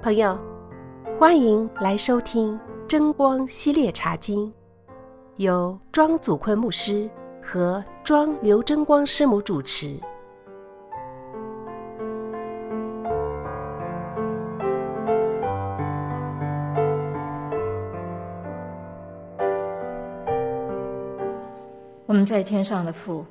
朋友，欢迎来收听真光系列茶经，由庄祖坤牧师和庄刘真光师母主持。 我们在天上的父，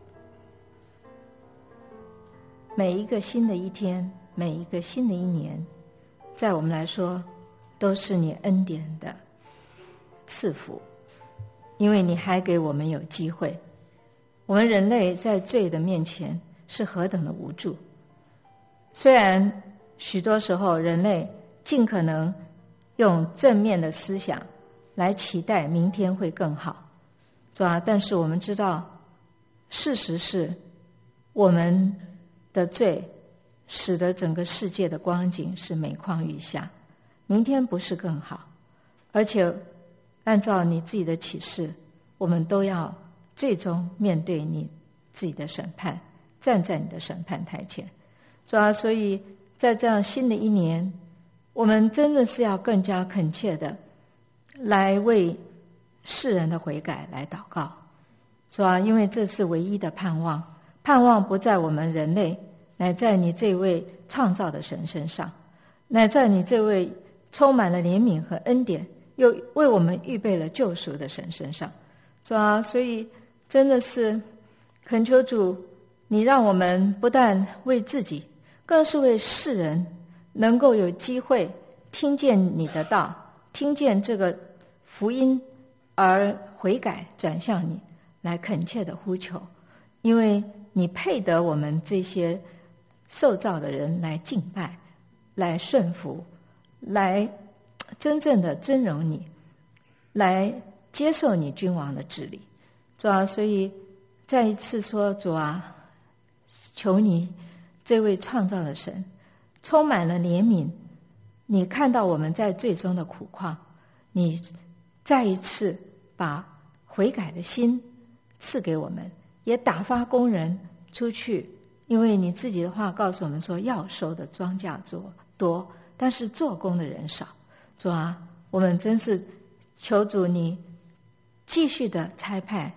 每一个新的一天，每一个新的一年，在我们来说都是你恩典的赐福，因为你还给我们有机会。我们人类在罪的面前是何等的无助，虽然许多时候人类尽可能用正面的思想来期待明天会更好，但是我们知道事实是我们的罪使得整个世界的光景是每况愈下，明天不是更好，而且按照你自己的启示，我们都要最终面对你自己的审判，站在你的审判台前。所以在这样新的一年，我们真的是要更加恳切的来为世人的悔改来祷告，因为这是唯一的盼望，盼望不在我们人类，乃在你这位创造的神身上，乃在你这位充满了怜悯和恩典又为我们预备了救赎的神身上。所以真的是恳求主，你让我们不但为自己，更是为世人能够有机会听见你的道，听见这个福音而悔改转向你，来恳切的呼求，因为你配得我们这些受造的人来敬拜，来顺服，来真正的尊荣你，来接受你君王的治理。所以再一次说，主啊，求你这位创造的神充满了怜悯，你看到我们在最终的苦况，你再一次把悔改的心赐给我们，也打发工人出去，因为你自己的话告诉我们说，要收的庄稼多，但是做工的人少。我们真是求主你继续的差派，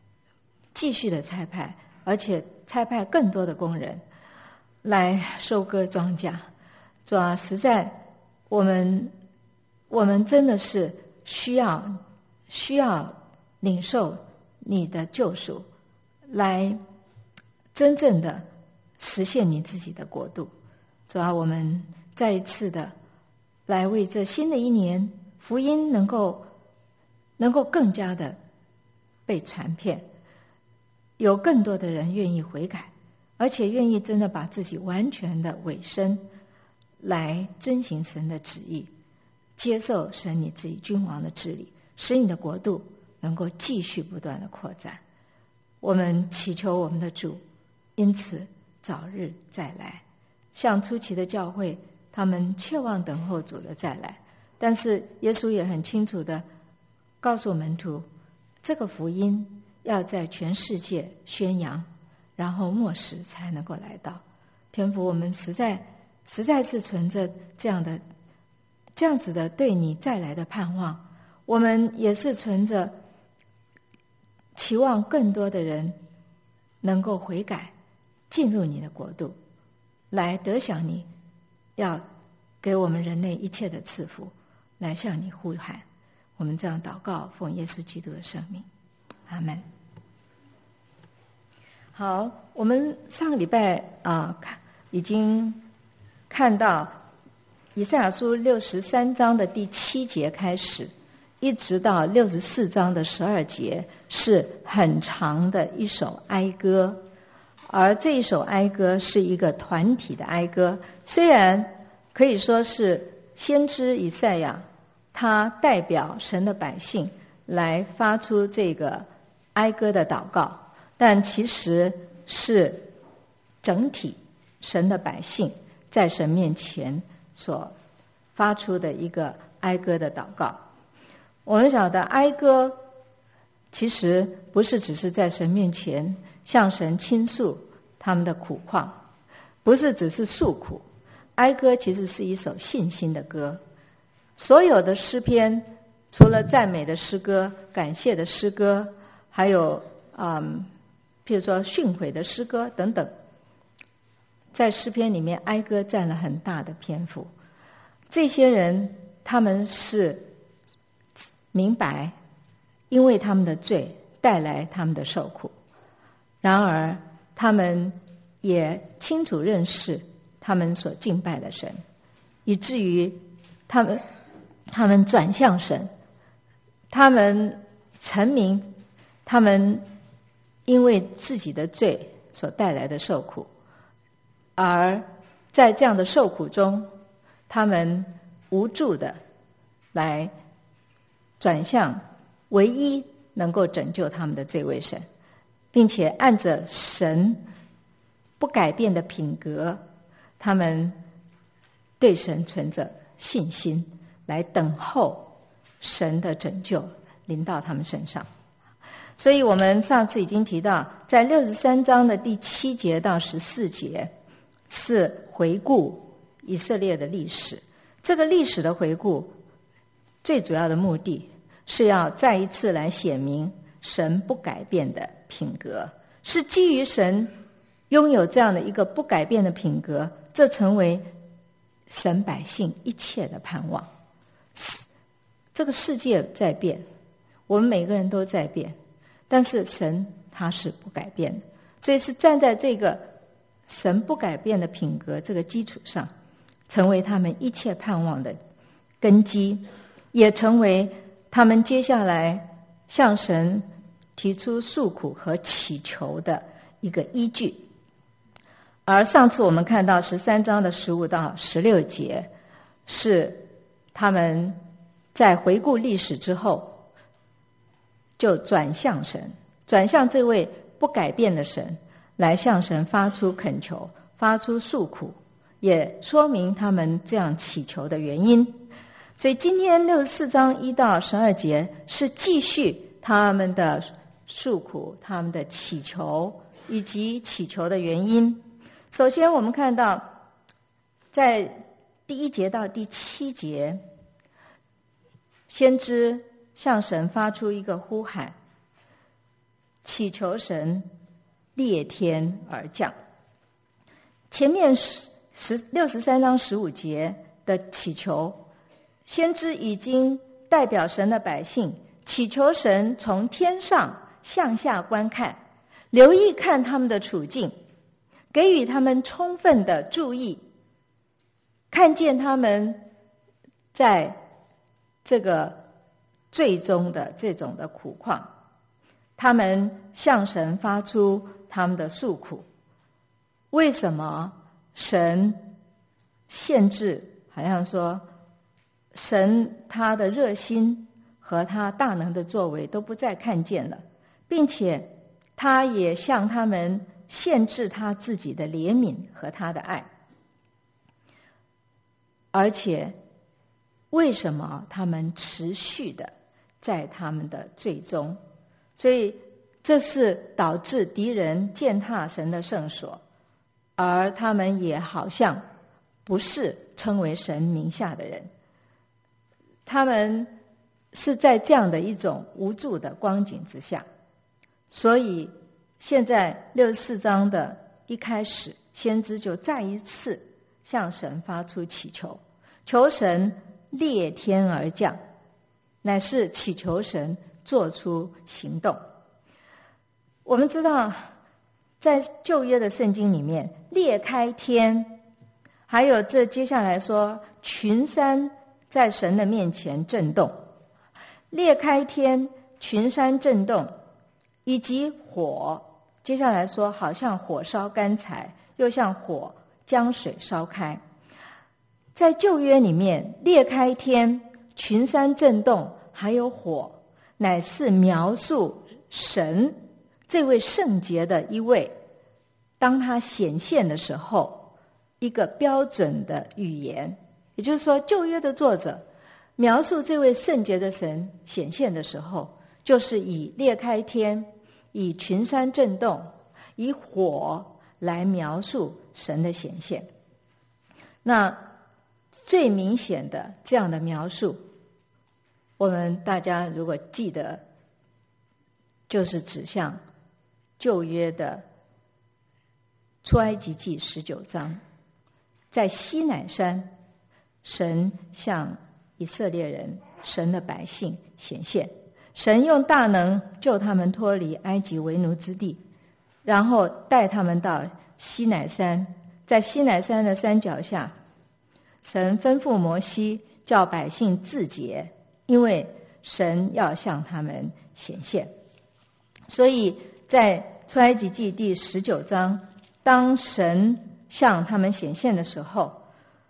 而且差派更多的工人来收割庄稼。实在我们真的是需要领受你的救赎，来真正的实现你自己的国度。我们再一次的来为这新的一年福音能够更加的被传遍，有更多的人愿意悔改，而且愿意真的把自己完全的委身来遵行神的旨意，接受神你自己君王的治理，使你的国度能够继续不断的扩展。我们祈求我们的主因此早日再来，像初期的教会，他们切望等候主的再来，但是耶稣也很清楚的告诉门徒，这个福音要在全世界宣扬，然后末时才能够来到。天父，我们实在是存着这样子的对你再来的盼望，我们也是存着期望更多的人能够悔改，进入你的国度，来得享你要给我们人类一切的赐福，来向你呼喊。我们这样祷告，奉耶稣基督的圣名，阿们。好，我们上个礼拜已经看到以赛亚书63章的第7节开始，一直到64章的12节，是很长的一首哀歌，而这一首哀歌是一个团体的哀歌。虽然可以说是先知以赛亚他代表神的百姓来发出这个哀歌的祷告，但其实是整体神的百姓在神面前所发出的一个哀歌的祷告。我们晓得哀歌其实不是只是在神面前向神倾诉他们的苦况，不是只是诉苦， 哀歌其实是一首信心的歌。所有的诗篇，除了赞美的诗歌、感谢的诗歌，还有譬如说训诲的诗歌等等，在诗篇里面，哀歌占了很大的篇幅。这些人他们是明白，因为他们的罪带来他们的受苦，然而他们也清楚认识他们所敬拜的神，以至于他们转向神，他们陈明他们因为自己的罪所带来的受苦，而在这样的受苦中，他们无助的来转向唯一能够拯救他们的这位神，并且按着神不改变的品格，他们对神存着信心，来等候神的拯救临到他们身上。所以我们上次已经提到，在63章的第7节到14节是回顾以色列的历史。这个历史的回顾最主要的目的是要再一次来显明神不改变的品格，是基于神拥有这样的一个不改变的品格，这成为神百姓一切的盼望。这个世界在变，我们每个人都在变，但是神他是不改变的，所以是站在这个神不改变的品格这个基础上，成为他们一切盼望的根基，也成为他们接下来向神提出诉苦和祈求的一个依据。而上次我们看到13章的15到16节，是他们在回顾历史之后，就转向神，转向这位不改变的神，来向神发出恳求，发出诉苦，也说明他们这样祈求的原因。所以今天64章1到12节是继续他们的诉苦，他们的祈求以及祈求的原因。首先我们看到在第1节到第7节，先知向神发出一个呼喊，祈求神裂天而降。前面63章15节的祈求，先知已经代表神的百姓祈求神从天上向下观看，留意看他们的处境，给予他们充分的注意，看见他们在这个最终的这种的苦况，他们向神发出他们的诉苦。为什么神限制，好像说神他的热心和他大能的作为都不再看见了，并且他也向他们限制他自己的怜悯和他的爱。而且为什么他们持续的在他们的罪中？所以这是导致敌人践踏神的圣所，而他们也好像不是称为神名下的人，他们是在这样的一种无助的光景之下。所以现在64章的一开始，先知就再一次向神发出祈求，求神裂天而降，乃是祈求神做出行动。我们知道在旧约的圣经里面，裂开天，还有这接下来说群山在神的面前震动，裂开天，群山震动，以及火，接下来说好像火烧干柴，又像火将水烧开。在旧约里面，裂开天，群山震动，还有火，乃是描述神这位圣洁的一位，当他显现的时候，一个标准的语言。也就是说，旧约的作者描述这位圣洁的神显现的时候，就是以裂开天，以群山震动，以火来描述神的显现。 那最明显的这样的描述，我们大家如果记得，就是指向旧约的出埃及记19章，在西乃山，神向以色列人，神的百姓显现，神用大能救他们脱离埃及为奴之地，然后带他们到西乃山，在西乃山的山脚下，神吩咐摩西叫百姓自洁，因为神要向他们显现。所以在出埃及记第19章，当神向他们显现的时候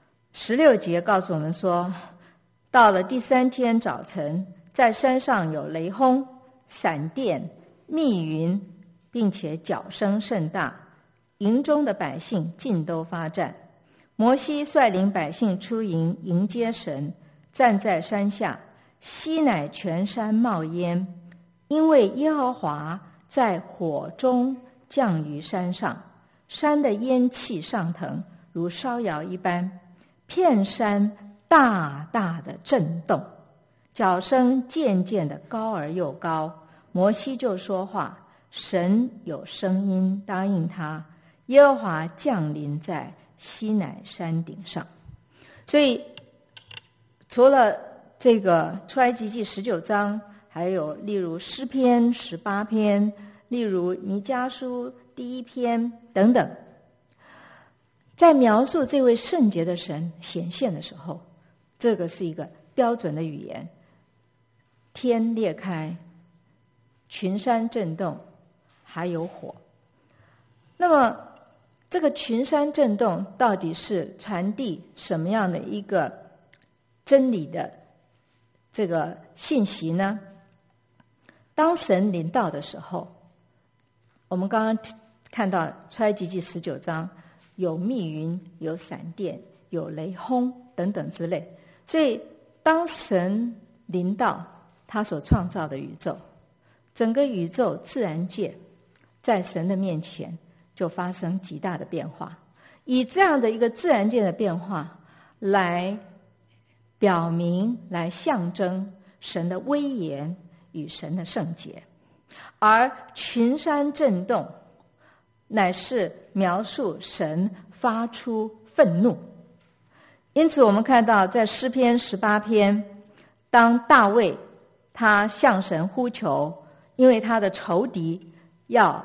，16节告诉我们说，到了第3天早晨，在山上有雷轰、闪电、密云，并且角声甚大，营中的百姓尽都发战。摩西率领百姓出营迎接神，站在山下，西乃全山冒烟，因为耶和华在火中降于山上，山的烟气上腾，如烧窑一般，遍山大大的震动，角声渐渐的高而又高。摩西就说话，神有声音答应他，耶和华降临在西乃山顶上。所以除了这个出埃及记19章，还有例如诗篇18篇，例如弥迦书第1篇等等，在描述这位圣洁的神显现的时候，这个是一个标准的语言，天裂开，群山震动，还有火。那么这个群山震动到底是传递什么样的一个真理的这个信息呢？当神临到的时候，我们刚刚看到出埃及记19章有密云、有闪电、有雷轰等等之类，所以当神临到他所创造的宇宙，整个宇宙自然界在神的面前就发生极大的变化，以这样的一个自然界的变化来表明、来象征神的威严与神的圣洁。而群山震动乃是描述神发出愤怒。因此我们看到在诗篇18篇，当大卫他向神呼求，因为他的仇敌要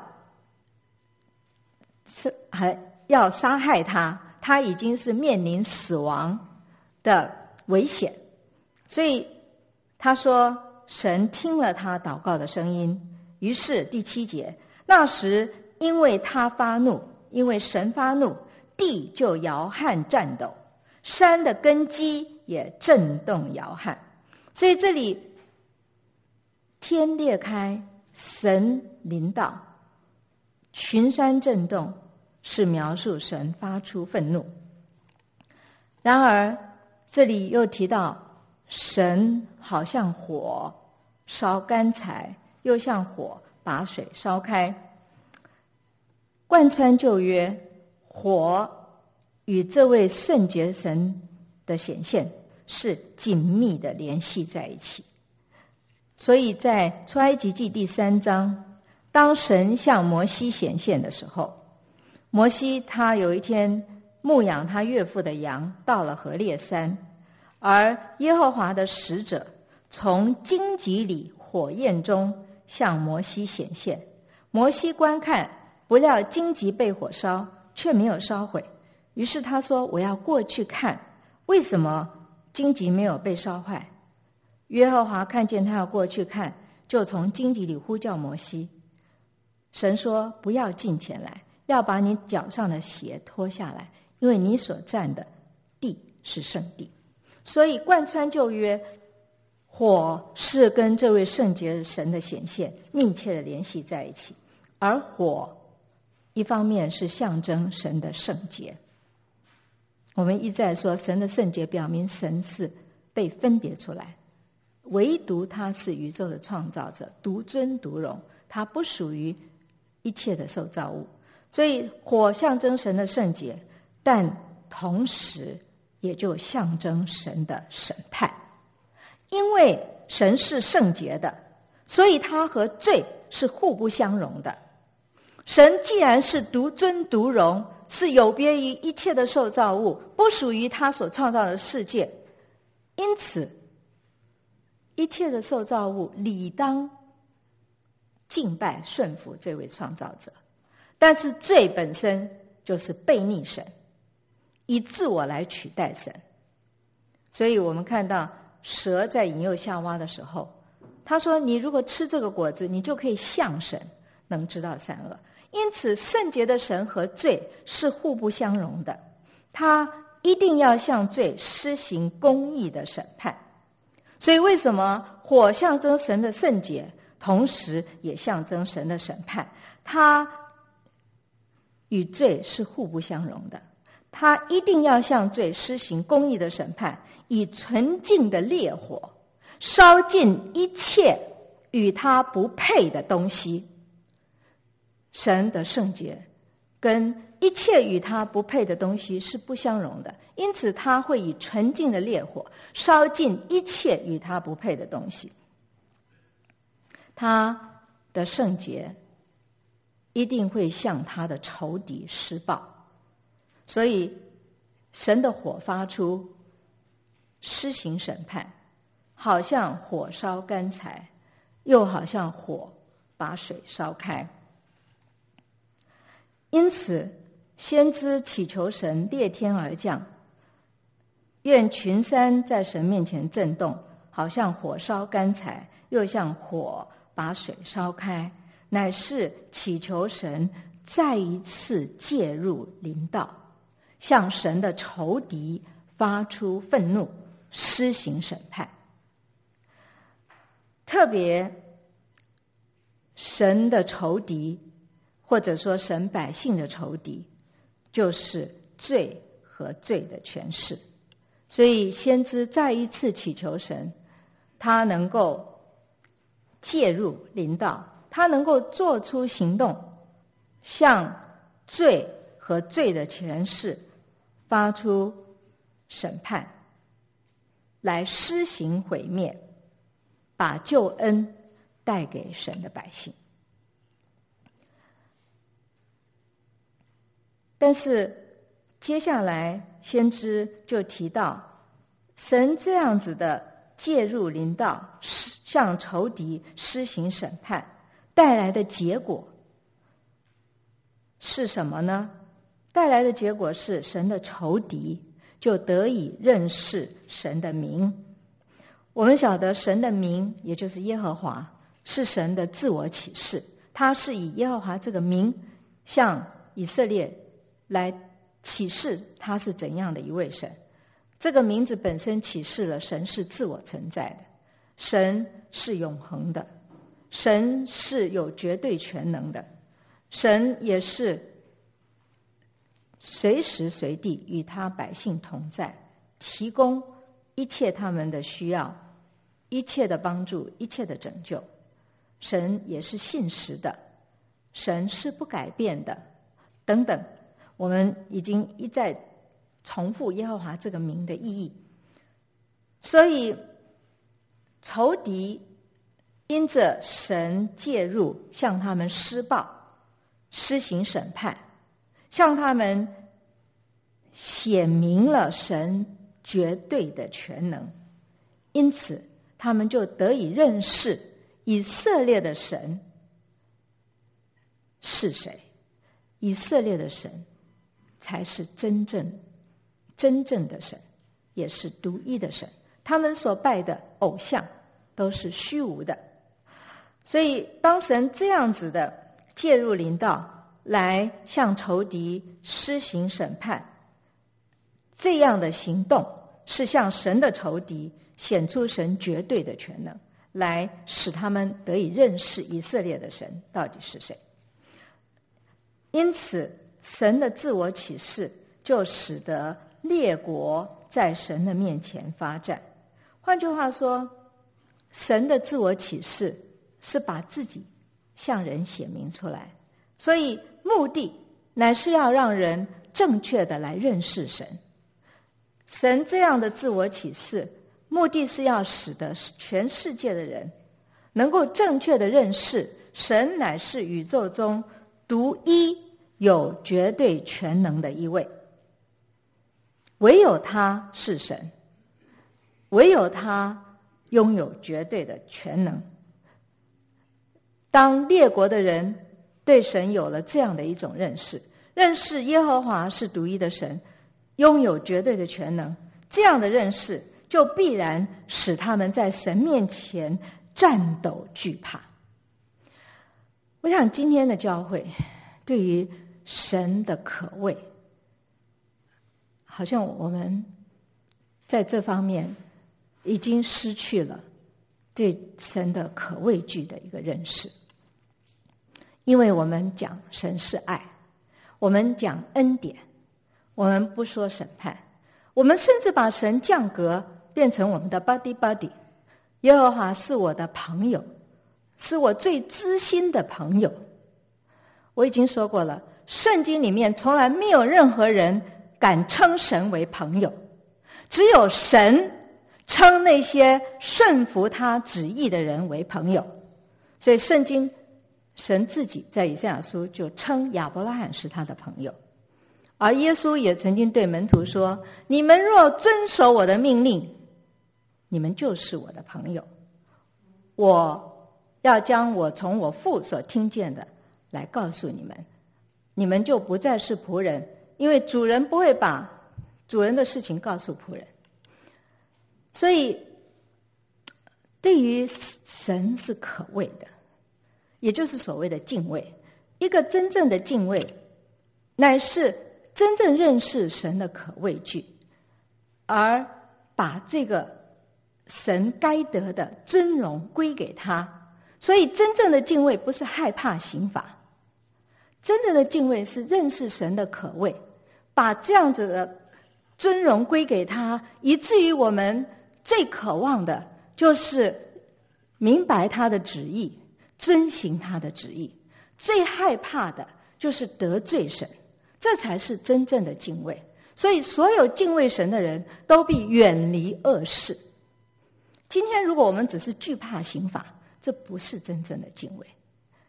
杀害他，他已经是面临死亡的危险，所以他说神听了他祷告的声音。于是第7节，那时因为他发怒，因为神发怒，地就摇撼颤抖，山的根基也震动摇撼。所以这里天裂开，神临到，群山震动，是描述神发出愤怒。然而这里又提到神好像火烧干柴，又像火把水烧开。贯穿旧约，火与这位圣洁神的显现是紧密的联系在一起。所以在出埃及记第3章，当神向摩西显现的时候，摩西他有一天牧养他岳父的羊，到了何烈山，而耶和华的使者从荆棘里火焰中向摩西显现。摩西观看，不料荆棘被火烧，却没有烧毁。于是他说，我要过去看，为什么荆棘没有被烧坏。耶和华看见他要过去看，就从荆棘里呼叫摩西。神说，不要近前来，要把你脚上的鞋脱下来，因为你所站的地是圣地。所以贯穿旧约，火是跟这位圣洁神的显现密切的联系在一起。而火一方面是象征神的圣洁，我们一再说神的圣洁表明神是被分别出来，唯独他是宇宙的创造者，独尊独荣，他不属于一切的受造物。所以火象征神的圣洁，但同时也就象征神的审判。因为神是圣洁的，所以他和罪是互不相容的。神既然是独尊独荣，是有别于一切的受造物，不属于他所创造的世界，因此一切的受造物理当敬拜顺服这位创造者。但是罪本身就是悖逆神，以自我来取代神。所以我们看到蛇在引诱夏娃的时候，他说你如果吃这个果子，你就可以像神，能知道善恶。因此圣洁的神和罪是互不相容的，他一定要向罪施行公义的审判。所以为什么火象征神的圣洁，同时也象征神的审判？他与罪是互不相容的，他一定要向罪施行公义的审判，以纯净的烈火烧尽一切与他不配的东西。神的圣洁跟一切与他不配的东西是不相容的，因此他会以纯净的烈火烧尽一切与他不配的东西。他的圣洁一定会向他的仇敌施报，所以神的火发出，施行审判，好像火烧干柴，又好像火把水烧开。因此先知祈求神裂天而降，愿群山在神面前震动，好像火烧干柴，又像火把水烧开，乃是祈求神再一次介入临到，向神的仇敌发出愤怒，施行审判。特别神的仇敌，或者说神百姓的仇敌，就是罪和罪的权势。所以先知再一次祈求神，他能够介入临到，他能够做出行动，向罪和罪的权势发出审判，来施行毁灭，把救恩带给神的百姓。但是接下来先知就提到，神这样子的介入临到，向仇敌施行审判，带来的结果是什么呢？带来的结果是神的仇敌就得以认识神的名。我们晓得神的名也就是耶和华，是神的自我启示，他是以耶和华这个名向以色列来启示他是怎样的一位神。这个名字本身启示了神是自我存在的，神是永恒的，神是有绝对全能的，神也是随时随地与他百姓同在，提供一切他们的需要，一切的帮助，一切的拯救。神也是信实的，神是不改变的，等等。我们已经一再重复耶和华这个名的意义。所以仇敌因着神介入，向他们施报，施行审判，向他们显明了神绝对的全能，因此他们就得以认识以色列的神是谁。以色列的神才是真正的神，也是独一的神。他们所拜的偶像都是虚无的。所以当神这样子的介入临到，来向仇敌施行审判，这样的行动是向神的仇敌显出神绝对的全能，来使他们得以认识以色列的神到底是谁。因此神的自我启示就使得列国在神的面前发战。换句话说，神的自我启示是把自己向人显明出来，所以目的乃是要让人正确的来认识神。神这样的自我启示，目的是要使得全世界的人能够正确的认识神乃是宇宙中独一有绝对全能的一位，唯有他是神，唯有他拥有绝对的全能。当列国的人对神有了这样的一种认识，认识耶和华是独一的神，拥有绝对的全能，这样的认识就必然使他们在神面前战斗惧怕。我想今天的教会对于神的可畏，好像我们在这方面已经失去了对神的可畏惧的一个认识。因为我们讲神是爱，我们讲恩典，我们不说审判，我们甚至把神降格变成我们的 buddy。 耶和华是我的朋友，是我最知心的朋友。我已经说过了，圣经里面从来没有任何人敢称神为朋友，只有神称那些顺服他旨意的人为朋友。所以圣经神自己在以赛亚书就称亚伯拉罕是他的朋友，而耶稣也曾经对门徒说，你们若遵守我的命令，你们就是我的朋友，我要将我从我父所听见的来告诉你们，你们就不再是仆人，因为主人不会把主人的事情告诉仆人。所以对于神是可畏的，也就是所谓的敬畏。一个真正的敬畏乃是真正认识神的可畏惧，而把这个神该得的尊荣归给他。所以真正的敬畏不是害怕刑罚，真正的敬畏是认识神的可畏，把这样子的尊荣归给他，以至于我们最渴望的就是明白他的旨意，遵行他的旨意。最害怕的就是得罪神，这才是真正的敬畏。所以所有敬畏神的人都必远离恶事。今天如果我们只是惧怕刑罚，这不是真正的敬畏。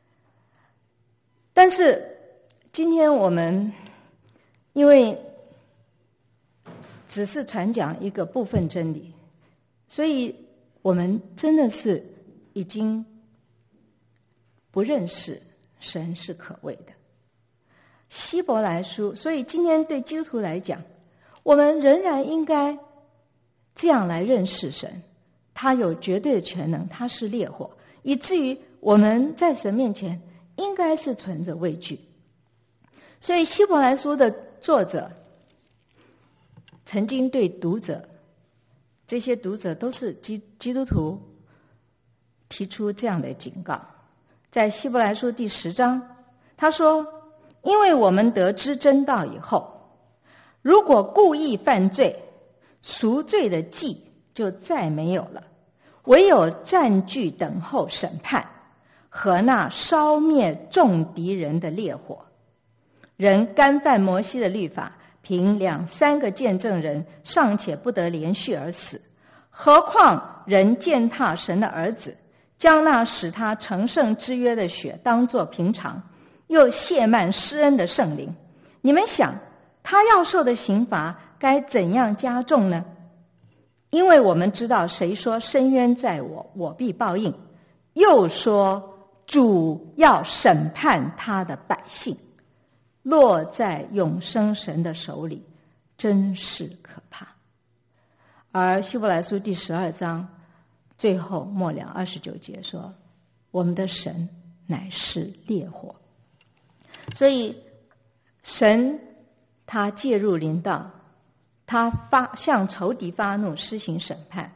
但是今天我们因为只是传讲一个部分真理，所以我们真的是已经不认识神是可畏的。希伯来书，所以今天对基督徒来讲，我们仍然应该这样来认识神，他有绝对的全能，他是烈火，以至于我们在神面前应该是存着畏惧。所以希伯来书的作者曾经对读者，这些读者都是基督徒，提出这样的警告。在希伯来书第10章，他说，因为我们得知真道以后，如果故意犯罪，赎罪的祭就再没有了，唯有占据等候审判和那烧灭众敌人的烈火。人干犯摩西的律法，凭2、3个见证人尚且不得连续而死，何况人践踏神的儿子，将那使他成圣之约的血当作平常，又亵慢施恩的圣灵。你们想，他要受的刑罚该怎样加重呢？因为我们知道，谁说深渊在我，我必报应，又说主要审判他的百姓，落在永生神的手里，真是可怕。而希伯来书第12章最后末了29节说，我们的神乃是烈火。所以神他介入临到，他向仇敌发怒，施行审判，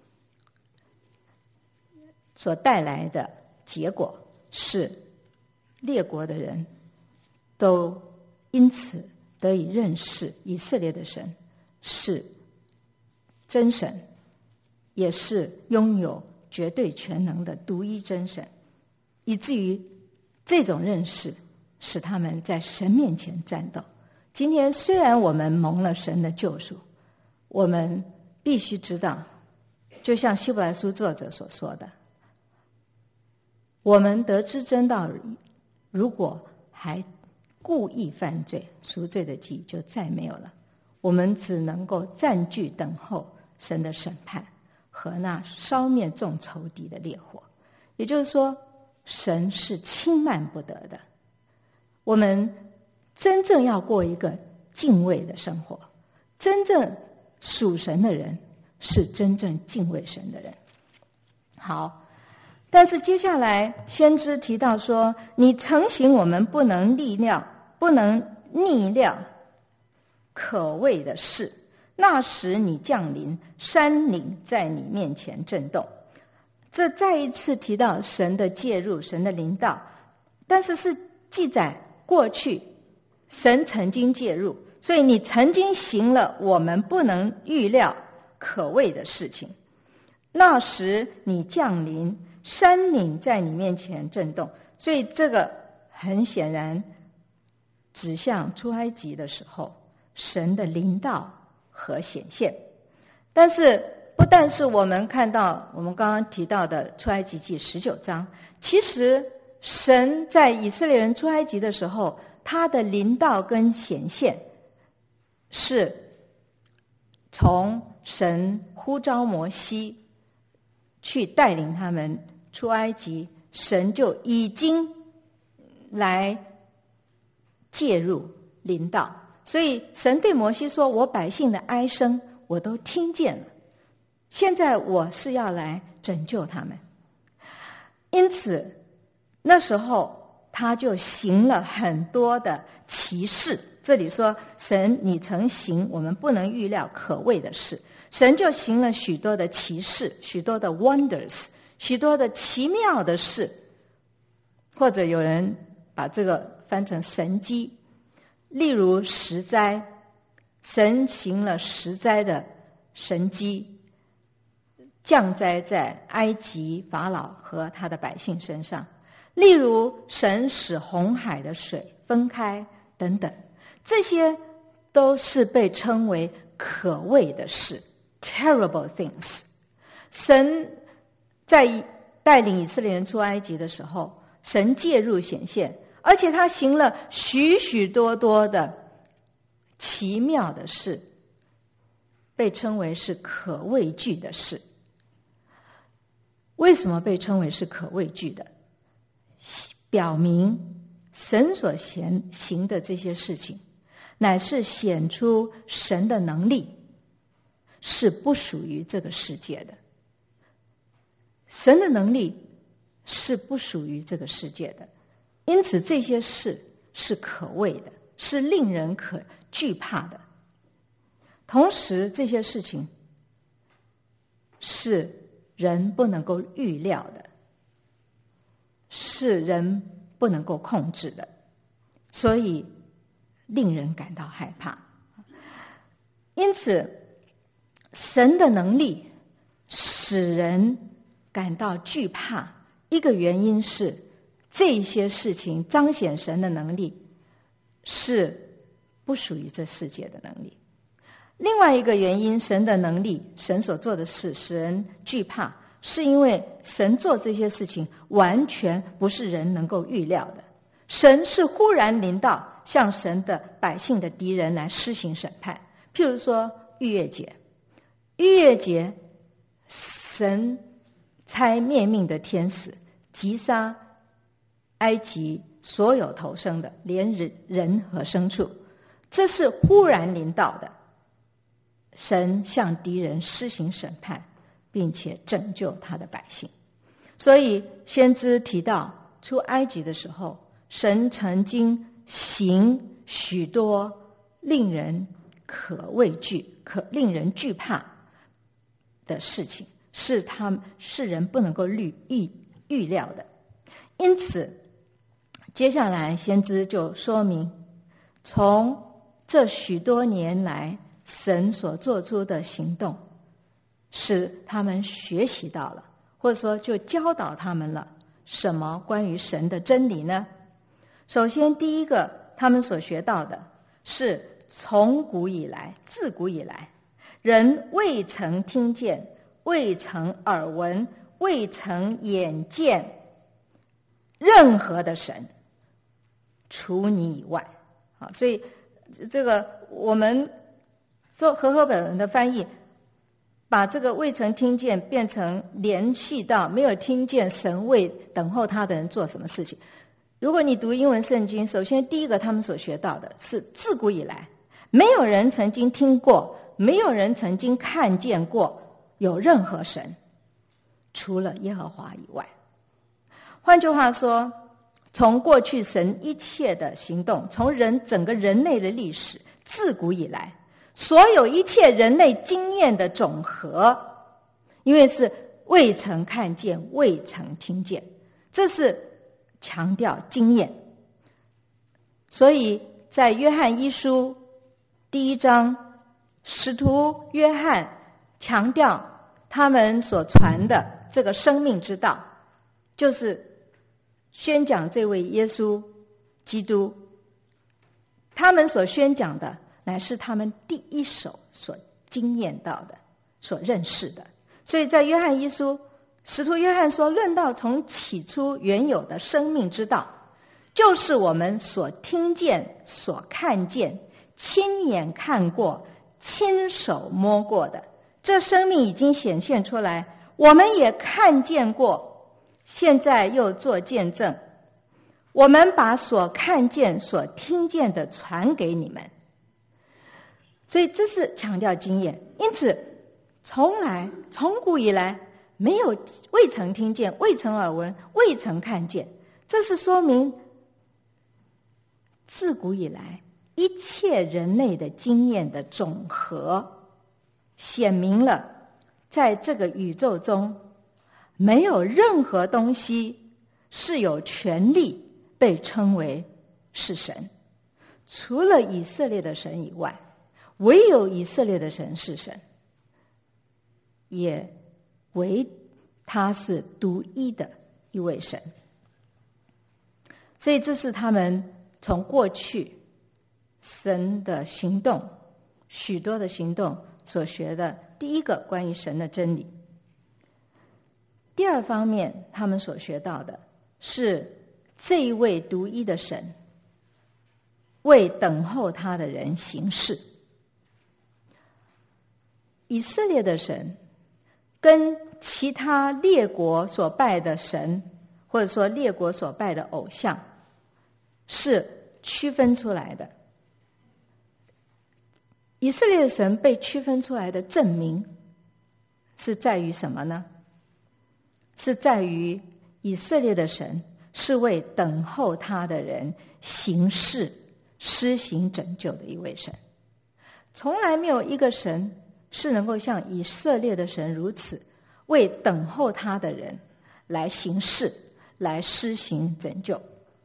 所带来的结果是列国的人都因此得以认识以色列的神是真神，也是拥有绝对全能的独一真神，以至于这种认识使他们在神面前战斗。今天虽然我们蒙了神的救赎，我们必须知道，就像希伯来书作者所说的，我们得知真道，如果还故意犯罪，赎罪的记就再没有了。我们只能够暂居等候神的审判和那烧灭众仇敌的烈火。也就是说，神是轻慢不得的。我们真正要过一个敬畏的生活，真正属神的人是真正敬畏神的人。好，但是接下来先知提到说，你诚行我们不能逆料可畏的事，那时你降临，山岭在你面前震动。这再一次提到神的介入，神的临到，但是是记载过去神曾经介入，所以你曾经行了我们不能预料可畏的事情。那时你降临，山岭在你面前震动。所以这个很显然指向出埃及的时候神的临到和显现。但是不但是我们看到我们刚刚提到的出埃及记19章，其实神在以色列人出埃及的时候，他的临到跟显现是从神呼召摩西去带领他们出埃及，神就已经来介入临到。所以神对摩西说，我百姓的哀声我都听见了，现在我是要来拯救他们。因此那时候他就行了很多的奇事。这里说神你曾行我们不能预料可畏的事，神就行了许多的奇事，许多的 wonders， 许多的奇妙的事，或者有人把这个翻成神迹。例如10灾，神行了10灾的神迹，降灾在埃及法老和他的百姓身上。例如神使红海的水分开等等，这些都是被称为可畏的事 terrible things。 神在带领以色列人出埃及的时候，神介入显现，而且他行了许许多多的奇妙的事，被称为是可畏惧的事。为什么被称为是可畏惧的？表明神所行的这些事情乃是显出神的能力是不属于这个世界的。神的能力是不属于这个世界的，因此这些事是可畏的，是令人可惧怕的。同时这些事情是人不能够预料的，是人不能够控制的，所以令人感到害怕。因此神的能力使人感到惧怕，一个原因是这些事情彰显神的能力是不属于这世界的能力。另外一个原因，神的能力，神所做的事使人惧怕，是因为神做这些事情完全不是人能够预料的。神是忽然临到向神的百姓的敌人来施行审判。譬如说逾越节，逾越节神差灭命的天使击杀埃及所有头生的，连人和牲畜，这是忽然临到的。神向敌人施行审判，并且拯救他的百姓。所以先知提到出埃及的时候，神曾经行许多令人可畏惧、令人惧怕的事情，是人不能够预料的。因此接下来先知就说明，从这许多年来神所做出的行动，使他们学习到了，或者说就教导他们了什么关于神的真理呢？ 首先第一个他们所学到的是从古以来，自古以来，人未曾听见，未曾耳闻，未曾眼见任何的神，除你以外。好，所以这个我们做和合本文的翻译，把这个未曾听见变成联系到没有听见神为等候他的人做什么事情。如果你读英文圣经，首先第一个他们所学到的是自古以来没有人曾经听过，没有人曾经看见过有任何神除了耶和华以外。换句话说，从过去神一切的行动，从整个人类的历史，自古以来所有一切人类经验的总和，因为是未曾看见，未曾听见，这是强调经验。所以在约翰一书第1章，使徒约翰强调他们所传的这个生命之道，就是宣讲这位耶稣基督。他们所宣讲的乃是他们第一手所经验到的，所认识的。所以在约翰一书，使徒约翰说，论到从起初原有的生命之道，就是我们所听见，所看见，亲眼看过，亲手摸过的。这生命已经显现出来，我们也看见过，现在又做见证。我们把所看见所听见的传给你们。所以这是强调经验。因此从古以来没有未曾听见，未曾耳闻，未曾看见。这是说明自古以来一切人类的经验的总和，显明了在这个宇宙中没有任何东西是有权利被称为是神，除了以色列的神以外，唯有以色列的神是神，也唯他是独一的一位神。所以这是他们从过去神的行动，许多的行动所学的第一个关于神的真理。第二方面，他们所学到的是这一位独一的神为等候他的人行事。以色列的神跟其他列国所拜的神，或者说列国所拜的偶像是区分出来的。以色列的神被区分出来的证明是在于什么呢？是在于以色列的神是为等候他的人行事施行拯救的一位神。从来没有一个神是能够像以色列的神如此为等候他的人来行事，来施行拯救。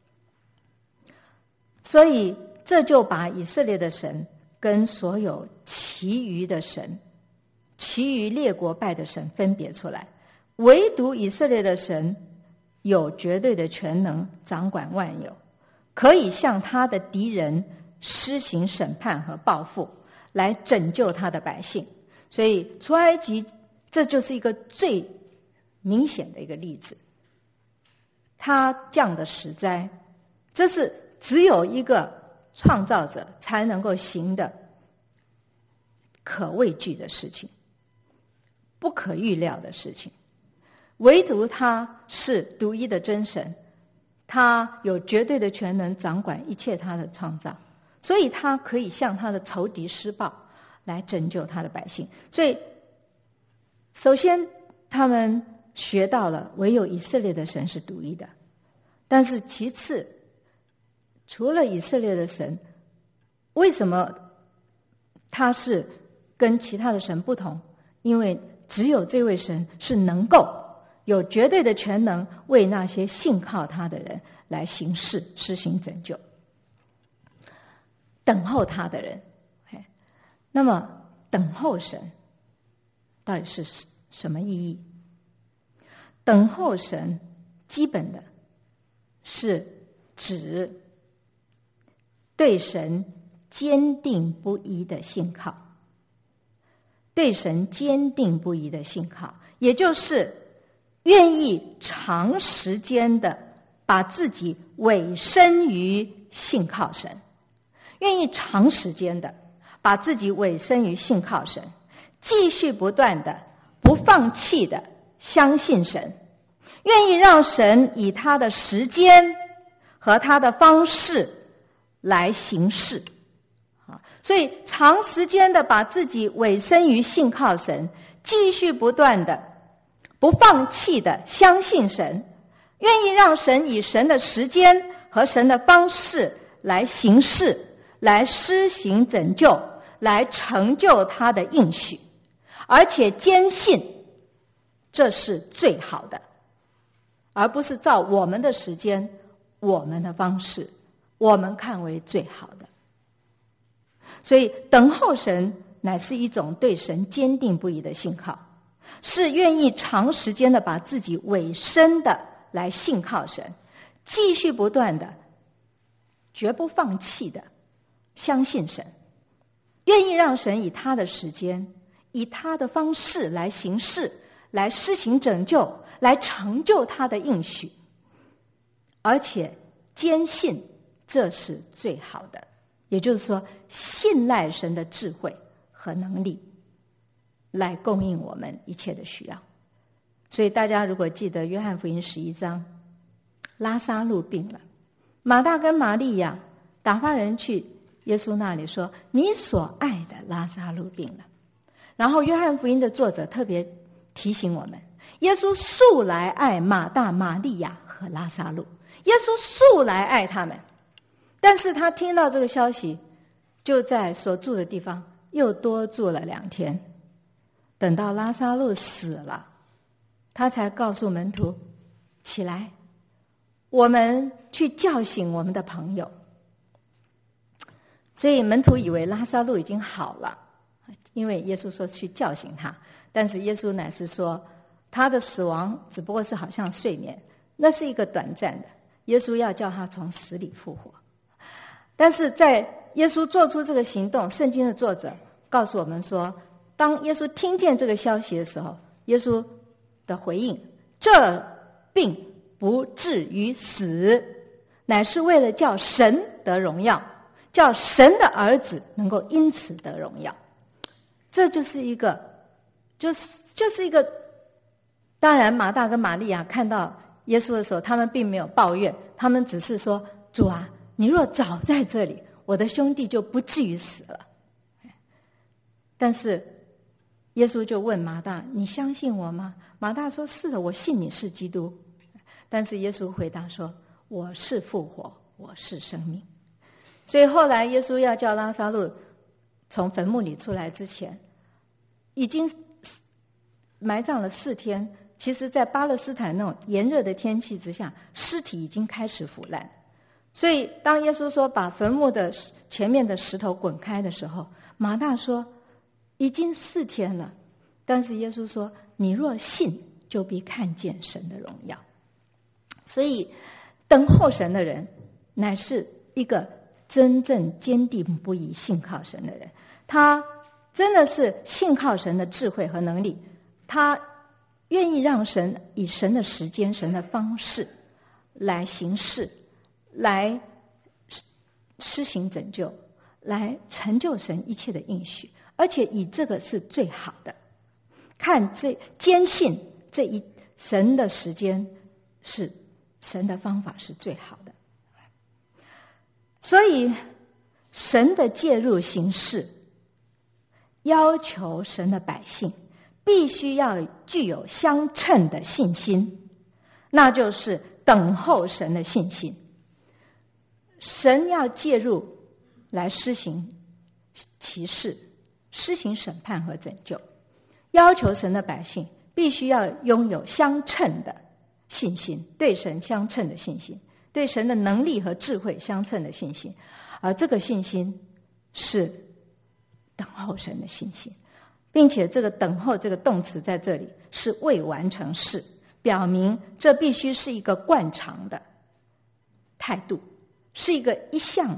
所以这就把以色列的神跟所有其余的神，其余列国拜的神分别出来，唯独以色列的神有绝对的全能，掌管万有，可以向他的敌人施行审判和报复，来拯救他的百姓。所以出埃及这就是一个最明显的一个例子，他降的十灾，这是只有一个创造者才能够行的可畏惧的事情，不可预料的事情。唯独他是独一的真神，他有绝对的权能掌管一切他的创造，所以他可以向他的仇敌施报，来拯救他的百姓。所以首先他们学到了唯有以色列的神是独一的，但是其次除了以色列的神，为什么他是跟其他的神不同？因为只有这位神是能够有绝对的权能为那些信靠他的人来行事施行拯救，等候他的人。那么等候神到底是什么意义？等候神基本的是指对神坚定不移的信靠，对神坚定不移的信靠，也就是愿意长时间的把自己委身于信靠神，愿意长时间的把自己委身于信靠神，继续不断的不放弃的相信神，愿意让神以他的时间和他的方式来行事。所以长时间的把自己委身于信靠神，继续不断的不放弃的相信神，愿意让神以神的时间和神的方式来行事，来施行拯救，来成就他的应许，而且坚信这是最好的，而不是照我们的时间我们的方式我们看为最好的。所以等候神乃是一种对神坚定不移的信靠，是愿意长时间的把自己委身的来信靠神，继续不断的绝不放弃的相信神，愿意让神以他的时间以他的方式来行事，来施行拯救，来成就他的应许，而且坚信这是最好的，也就是说信赖神的智慧和能力来供应我们一切的需要。所以大家如果记得约翰福音11章，拉撒路病了，马大跟玛利亚打发人去耶稣那里说，你所爱的拉撒路病了。然后约翰福音的作者特别提醒我们，耶稣素来爱马大、玛利亚和拉撒路，耶稣素来爱他们，但是他听到这个消息，就在所住的地方又多住了2天，等到拉撒路死了，他才告诉门徒，起来，我们去叫醒我们的朋友。所以门徒以为拉撒路已经好了，因为耶稣说去叫醒他，但是耶稣乃是说他的死亡只不过是好像睡眠，那是一个短暂的，耶稣要叫他从死里复活。但是在耶稣做出这个行动，圣经的作者告诉我们说，当耶稣听见这个消息的时候，耶稣的回应，这病不至于死，乃是为了叫神得荣耀，叫神的儿子能够因此得荣耀。这就是一个就是一个，当然马大跟玛利亚看到耶稣的时候，他们并没有抱怨，他们只是说，主啊，你若早在这里，我的兄弟就不至于死了。但是耶稣就问马大，你相信我吗？马大说，是的，我信你是基督。但是耶稣回答说，我是复活，我是生命。所以后来耶稣要叫拉撒路从坟墓里出来之前，已经埋葬了4天，其实在巴勒斯坦那种炎热的天气之下，尸体已经开始腐烂。所以当耶稣说把坟墓的前面的石头滚开的时候，马大说已经4天了，但是耶稣说，你若信，就必看见神的荣耀。所以等候神的人乃是一个真正坚定不移信靠神的人，他真的是信靠神的智慧和能力，他愿意让神以神的时间、神的方式来行事，来施行拯救，来成就神一切的应许，而且以这个是最好的，看这坚信这一神的时间是神的方法是最好的。所以神的介入行事，要求神的百姓必须要具有相称的信心，那就是等候神的信心。神要介入来施行奇事，施行审判和拯救，要求神的百姓必须要拥有相称的信心，对神相称的信心，对神的能力和智慧相称的信心，而这个信心是等候神的信心，并且这个等候这个动词在这里是未完成式，表明这必须是一个惯常的态度，是一个一向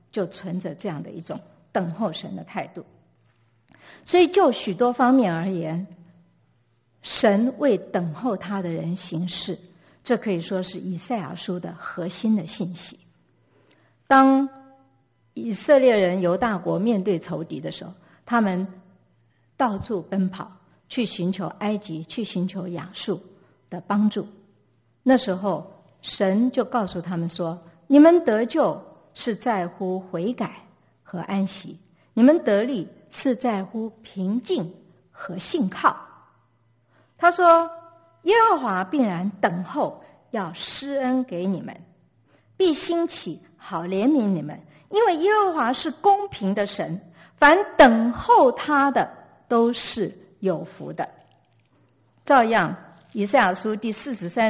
就存着这样的一种等候神的态度。所以就许多方面而言，神为等候他的人行事，这可以说是以赛亚书的核心的信息。当以色列人犹大国面对仇敌的时候，他们到处奔跑，去寻求埃及，去寻求亚述的帮助。那时候神就告诉他们说，你们得救是在乎悔改和安息，你们得力是在乎平静和信靠。他说，耶和华必然等候，要施恩给你们，必兴起好怜悯你们，因为耶和华是公平的神，凡等候他的都是有福的。照样以赛亚书第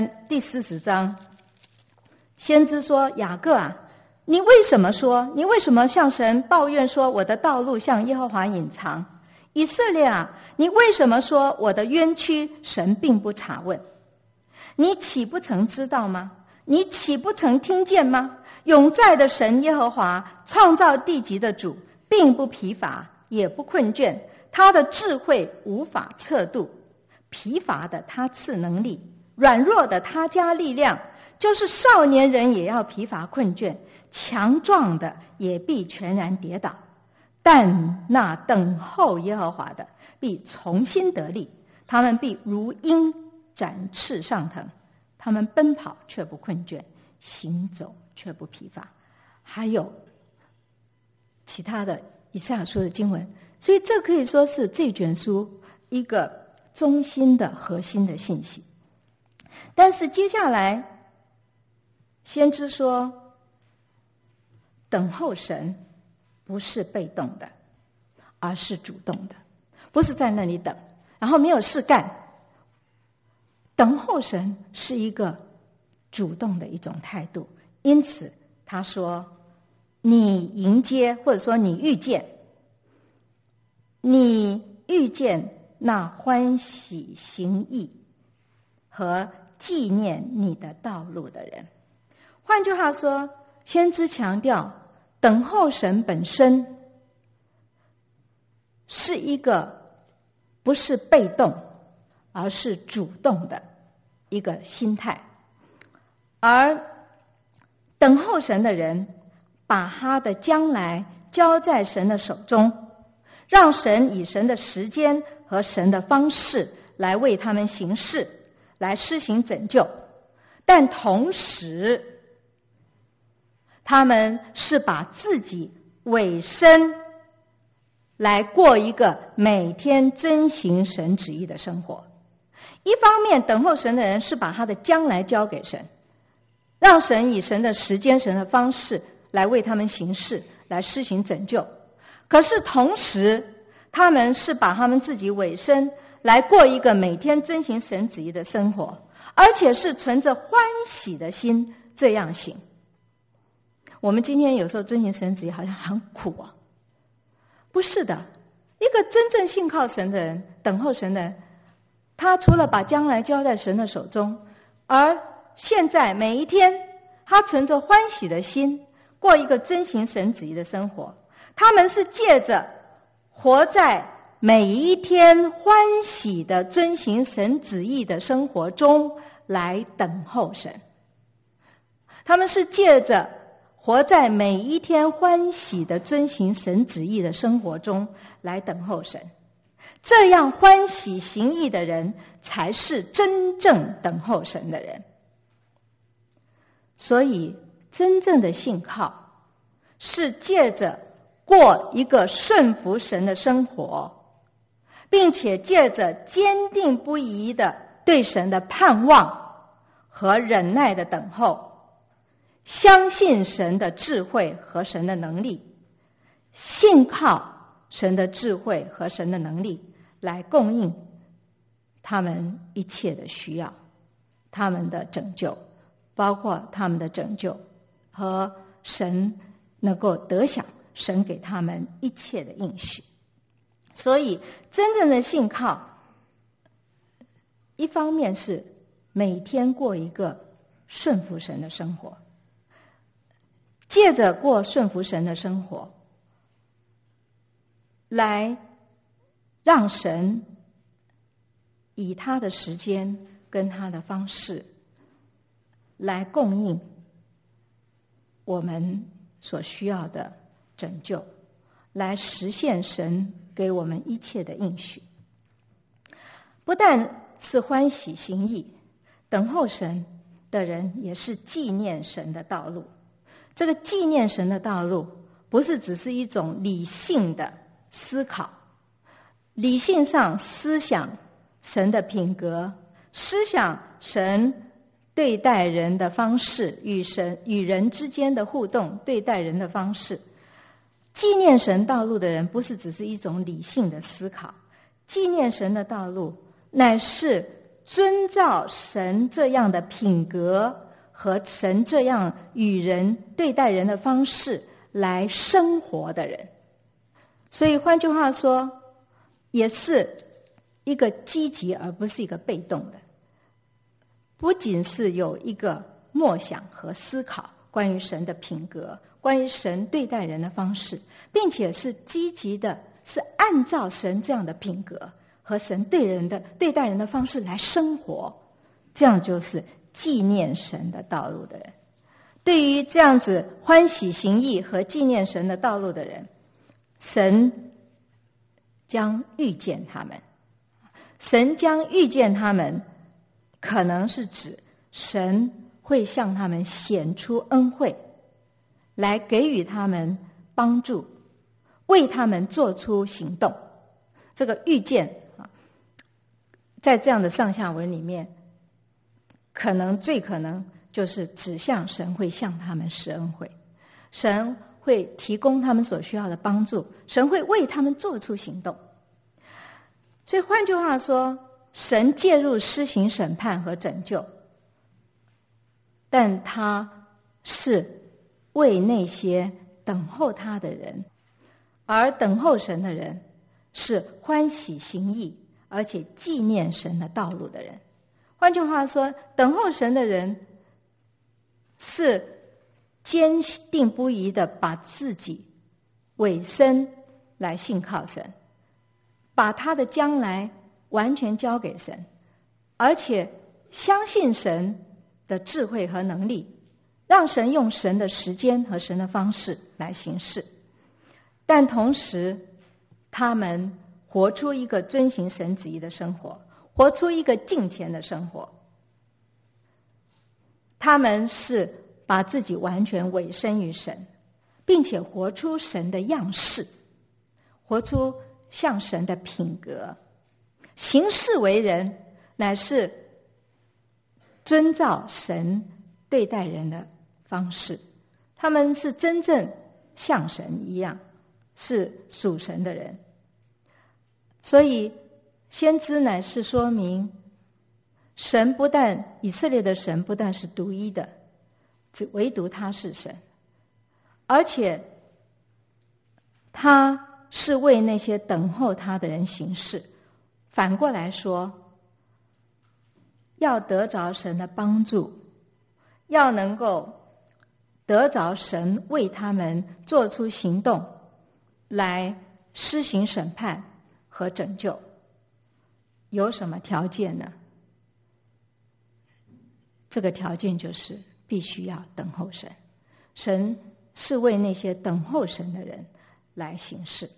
40章，先知说，雅各啊，你为什么向神抱怨说，我的道路向耶和华隐藏？以色列啊，你为什么说我的冤屈神并不查问？你岂不曾知道吗？你岂不曾听见吗？永在的神耶和华，创造地极的主，并不疲乏也不困倦，他的智慧无法测度。疲乏的他赐能力，软弱的他加力量，就是少年人也要疲乏困倦，强壮的也必全然跌倒。但那等候耶和华的必重新得力，他们必如鹰展翅上腾，他们奔跑却不困倦，行走却不疲乏。还有其他的以赛亚书的经文，所以这可以说是这卷书一个中心的核心的信息。但是接下来先知说，等候神不是被动的，而是主动的，不是在那里等然后没有事干。等候神是一个主动的一种态度。因此他说，你迎接或者说你遇见那欢喜行义和纪念你的道路的人。换句话说，先知强调等候神本身是一个不是被动而是主动的一个心态。而等候神的人把他的将来交在神的手中，让神以神的时间和神的方式来为他们行事，来施行拯救。但同时他们是把自己委身来过一个每天遵行神旨意的生活。一方面等候神的人是把他的将来交给神，让神以神的时间神的方式来为他们行事，来施行拯救。可是同时他们是把他们自己委身来过一个每天遵行神旨意的生活，而且是存着欢喜的心这样行。我们今天有时候遵行神旨意好像很苦啊，不是的。一个真正信靠神的人，等候神的人，他除了把将来交在神的手中，而现在每一天他存着欢喜的心过一个遵行神旨意的生活。他们是借着活在每一天欢喜的遵行神旨意的生活中来等候神。他们是借着活在每一天欢喜的遵行神旨意的生活中来等候神。这样欢喜行义的人才是真正等候神的人。所以真正的信靠是借着过一个顺服神的生活，并且借着坚定不移的对神的盼望和忍耐的等候，相信神的智慧和神的能力，信靠神的智慧和神的能力来供应他们一切的需要，他们的拯救，包括他们的拯救和神能够得享神给他们一切的应许。所以真正的信靠，一方面是每天过一个顺服神的生活， 借着过顺服神的生活，来让神以他的时间跟他的方式来供应我们所需要的拯救，来实现神给我们一切的应许。不但是欢喜行义，等候神的人也是纪念神的道路。这个纪念神的道路不是只是一种理性的思考，理性上思想神的品格，思想神对待人的方式，与人之间的互动，对待人的方式。纪念神道路的人不是只是一种理性的思考，纪念神的道路乃是遵照神这样的品格和神这样与人对待人的方式来生活的人。所以换句话说，也是一个积极而不是一个被动的，不仅是有一个默想和思考关于神的品格，关于神对待人的方式，并且是积极的，是按照神这样的品格和神对待人的方式来生活，这样就是纪念神的道路的人。对于这样子欢喜行义和纪念神的道路的人，神将遇见他们。神将遇见他们，可能是指神会向他们显出恩惠，来给予他们帮助，为他们做出行动。这个遇见在这样的上下文里面，最可能就是指向神会向他们施恩惠，神会提供他们所需要的帮助，神会为他们做出行动。所以换句话说，神介入施行审判和拯救，但他是为那些等候他的人，而等候神的人是欢喜行义而且纪念神的道路的人。换句话说，等候神的人是坚定不移的把自己委身来信靠神，把他的将来完全交给神，而且相信神的智慧和能力，让神用神的时间和神的方式来行事。但同时他们活出一个遵行神旨意的生活，活出一个敬虔的生活。他们是把自己完全委身于神，并且活出神的样式，活出像神的品格，行事为人乃是遵照神对待人的方式。他们是真正像神一样，是属神的人。所以先知乃是说明，以色列的神不但是独一的，只唯独他是神，而且他是为那些等候他的人行事。反过来说，要得着神的帮助，要能够得着神为他们做出行动来施行审判和拯救，有什么条件呢？这个条件就是必须要等候神，神是为那些等候神的人来行事。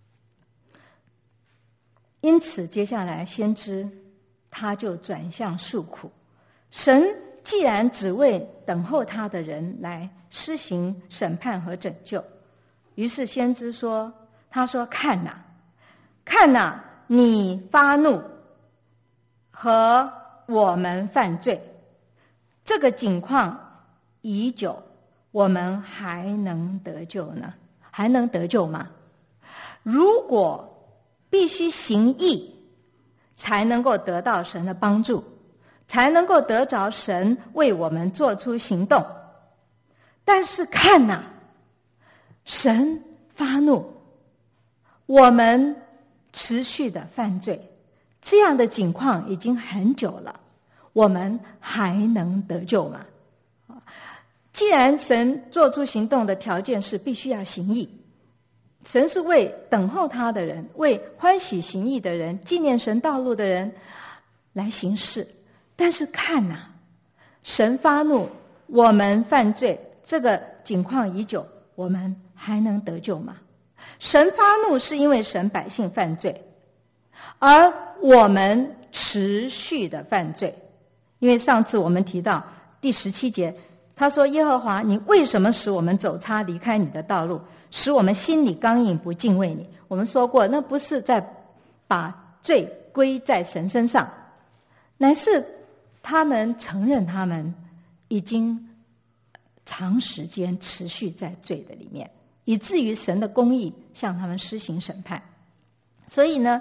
因此接下来先知他就转向诉苦，神既然只为等候他的人来施行审判和拯救，于是先知说，他说看哪，你发怒和我们犯罪，这个景况已久，我们还能得救呢？还能得救吗？如果必须行义才能够得到神的帮助，才能够得着神为我们做出行动，但是看哪，神发怒，我们持续的犯罪，这样的景况已经很久了，我们还能得救吗？ 既然神做出行动的条件是必须要行义，神是为等候他的人，为欢喜行义的人，纪念神道路的人来行事。但是看啊，神发怒，我们犯罪，这个景况已久，我们还能得救吗？神发怒是因为神百姓犯罪，而我们持续的犯罪。因为上次我们提到第17节，他说耶和华，你为什么使我们走差离开你的道路，使我们心里刚硬不敬畏你？我们说过，那不是在把罪归在神身上，乃是他们承认他们已经长时间持续在罪的里面，以至于神的公义向他们施行审判。所以呢，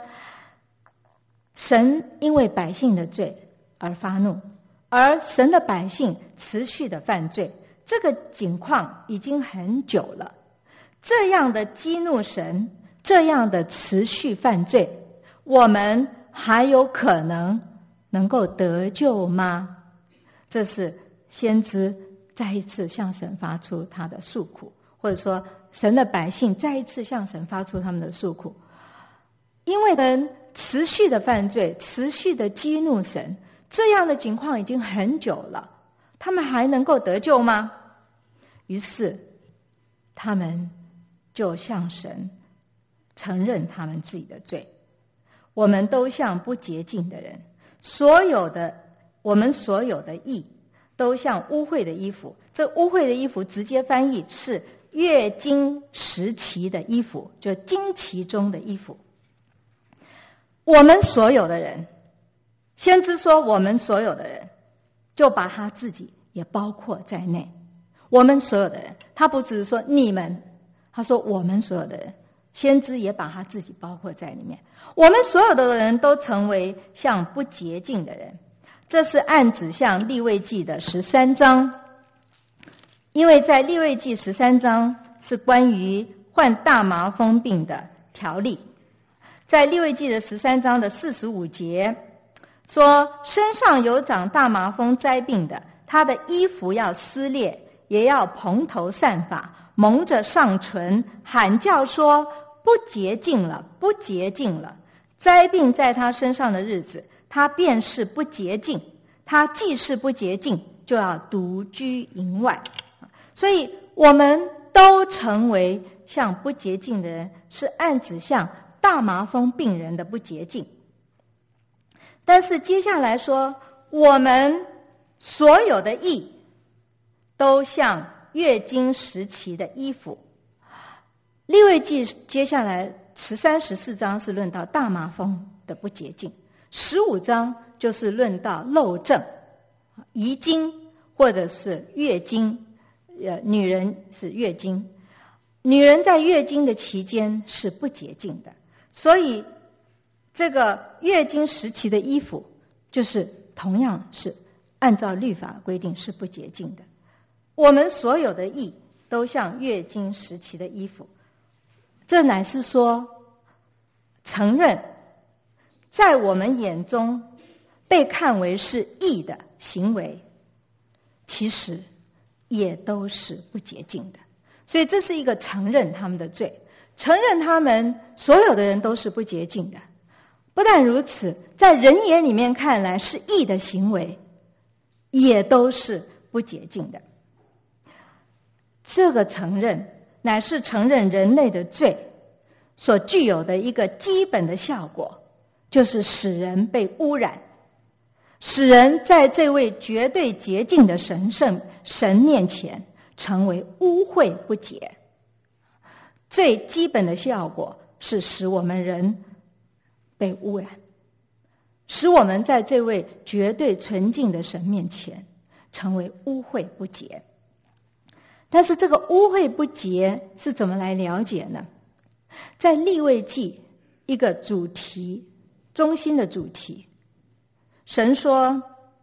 神因为百姓的罪而发怒，而神的百姓持续的犯罪，这个景况已经很久了。这样的激怒神，这样的持续犯罪，我们还有可能够得救吗？这是先知再一次向神发出他的诉苦，或者说神的百姓再一次向神发出他们的诉苦。因为人持续的犯罪，持续的激怒神，这样的情况已经很久了，他们还能够得救吗？于是他们就向神承认他们自己的罪。我们都像不洁净的人，我们所有的义都像污秽的衣服。这污秽的衣服直接翻译是月经时期的衣服，就经期中的衣服。我们所有的人，先知说我们所有的人，就把他自己也包括在内。我们所有的人，他不只是说你们，他说我们所有的人，先知也把他自己包括在里面。我们所有的人都成为像不洁净的人，这是暗指向利未记的13章。因为在利未记13章是关于患大麻风病的条例。在利未记的13章的45节说，身上有长大麻风灾病的，他的衣服要撕裂，也要蓬头散发，蒙着上唇，喊叫说不洁净了，不洁净了。灾病在他身上的日子，他便是不洁净，他既是不洁净，就要独居营外。所以我们都成为像不洁净的人，是暗指像大麻风病人的不洁净。但是接下来说，我们所有的义都像月经时期的衣服。利未记接下来13、14章是论到大麻风的不洁净，15章就是论到漏症、遗精或者是月经。女人是月经，女人在月经的期间是不洁净的，所以这个月经时期的衣服就是同样是按照律法规定是不洁净的。我们所有的义都像月经时期的衣服，这乃是说承认在我们眼中被看为是义的行为，其实也都是不洁净的。所以这是一个承认他们的罪，承认他们所有的人都是不洁净的。不但如此，在人眼里面看来是义的行为，也都是不洁净的。这个承认乃是承认人类的罪所具有的一个基本的效果，就是使人被污染，使人在这位绝对洁净的神面前成为污秽不洁。最基本的效果是使我们人被污染，使我们在这位绝对纯净的神面前成为污秽不洁。但是这个污秽不洁是怎么来了解呢？在利未记一个主题，中心的主题，神说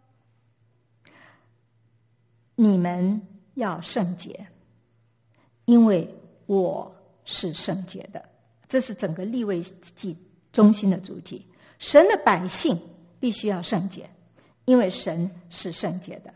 你们要圣洁，因为我是圣洁的。这是整个利未记中心的主题。神的百姓必须要圣洁，因为神是圣洁的。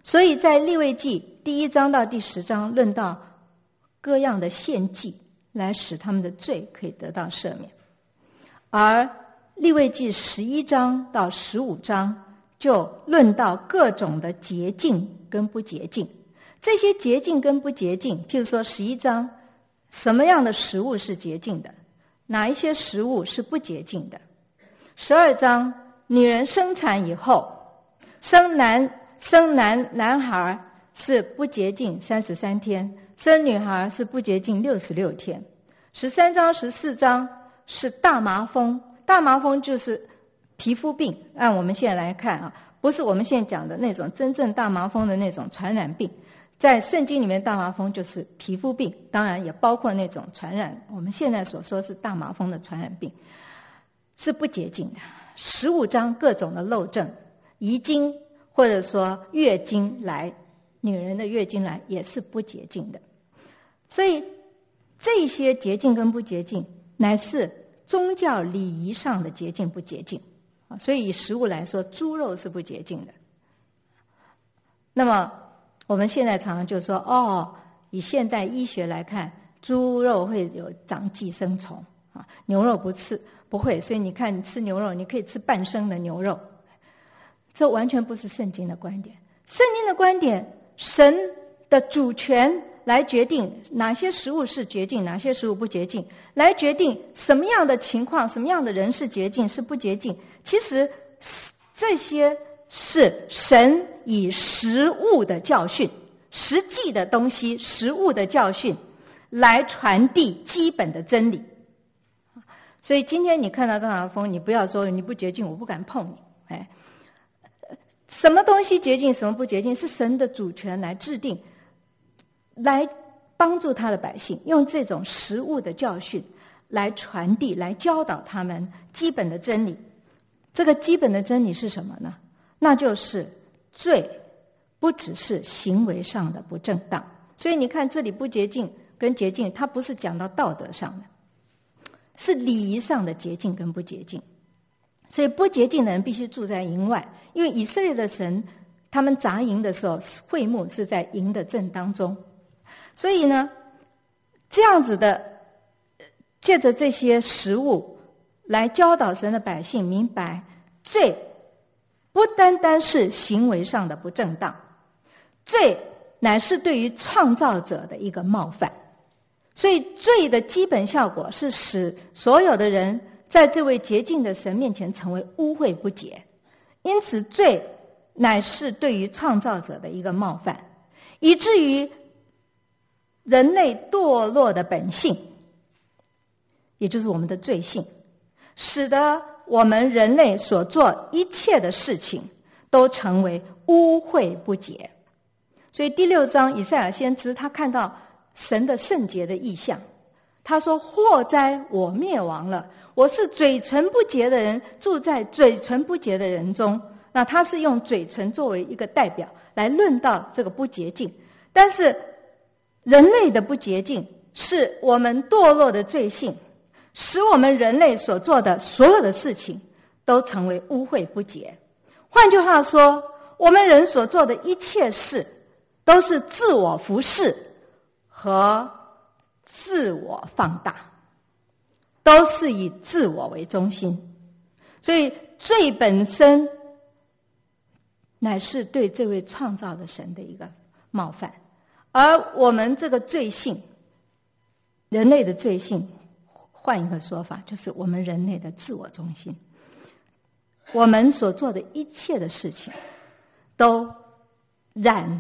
所以在利未记第1章到第10章论到各样的献祭来使他们的罪可以得到赦免，而利未记11章到15章就论到各种的洁净跟不洁净。这些洁净跟不洁净，譬如说11章什么样的食物是洁净的，哪一些食物是不洁净的。12章女人生产以后生男孩是不洁净33天，生女孩是不洁净66天。13章14章是大麻风，大麻风就是皮肤病，按我们现在来看啊，不是我们现在讲的那种真正大麻风的那种传染病，在圣经里面大麻风就是皮肤病，当然也包括那种传染我们现在所说是大麻风的传染病，是不洁净的。15章各种的漏症，遗精或者说月经来，女人的月经来也是不洁净的。所以这些洁净跟不洁净乃是宗教礼仪上的洁净不洁净。所以以食物来说，猪肉是不洁净的。那么我们现在常常就说以现代医学来看，猪肉会有长寄生虫啊，牛肉不会，所以你看你吃牛肉，你可以吃半生的牛肉，这完全不是圣经的观点。圣经的观点，神的主权来决定哪些食物是洁净，哪些食物不洁净，来决定什么样的情况，什么样的人是洁净是不洁净。其实这些是神以实物的教训，实际的东西，实物的教训来传递基本的真理。所以今天你看到大麻风，你不要说你不洁净我不敢碰你，什么东西洁净什么不洁净是神的主权来制定，来帮助他的百姓用这种实物的教训来传递，来教导他们基本的真理。这个基本的真理是什么呢？那就是罪不只是行为上的不正当。所以你看这里不洁净跟洁净，它不是讲到道德上的，是礼仪上的洁净跟不洁净。所以不洁净的人必须住在营外，因为以色列的神他们扎营的时候，会幕是在营的正当中。所以呢，这样子的借着这些食物来教导神的百姓明白，罪不单单是行为上的不正当，罪乃是对于创造者的一个冒犯。所以罪的基本效果是使所有的人在这位洁净的神面前成为污秽不洁，因此罪乃是对于创造者的一个冒犯，以至于人类堕落的本性，也就是我们的罪性，使得我们人类所做一切的事情都成为污秽不洁。所以第6章以赛亚先知他看到神的圣洁的意象，他说祸哉我灭亡了，我是嘴唇不洁的人，住在嘴唇不洁的人中。那他是用嘴唇作为一个代表来论到这个不洁净，但是人类的不洁净是我们堕落的罪性，使我们人类所做的所有的事情都成为污秽不洁。换句话说，我们人所做的一切事都是自我服侍和自我放大，都是以自我为中心。所以罪本身乃是对这位创造的神的一个冒犯，而我们这个罪性，人类的罪性，换一个说法，就是我们人类的自我中心。我们所做的一切的事情都沾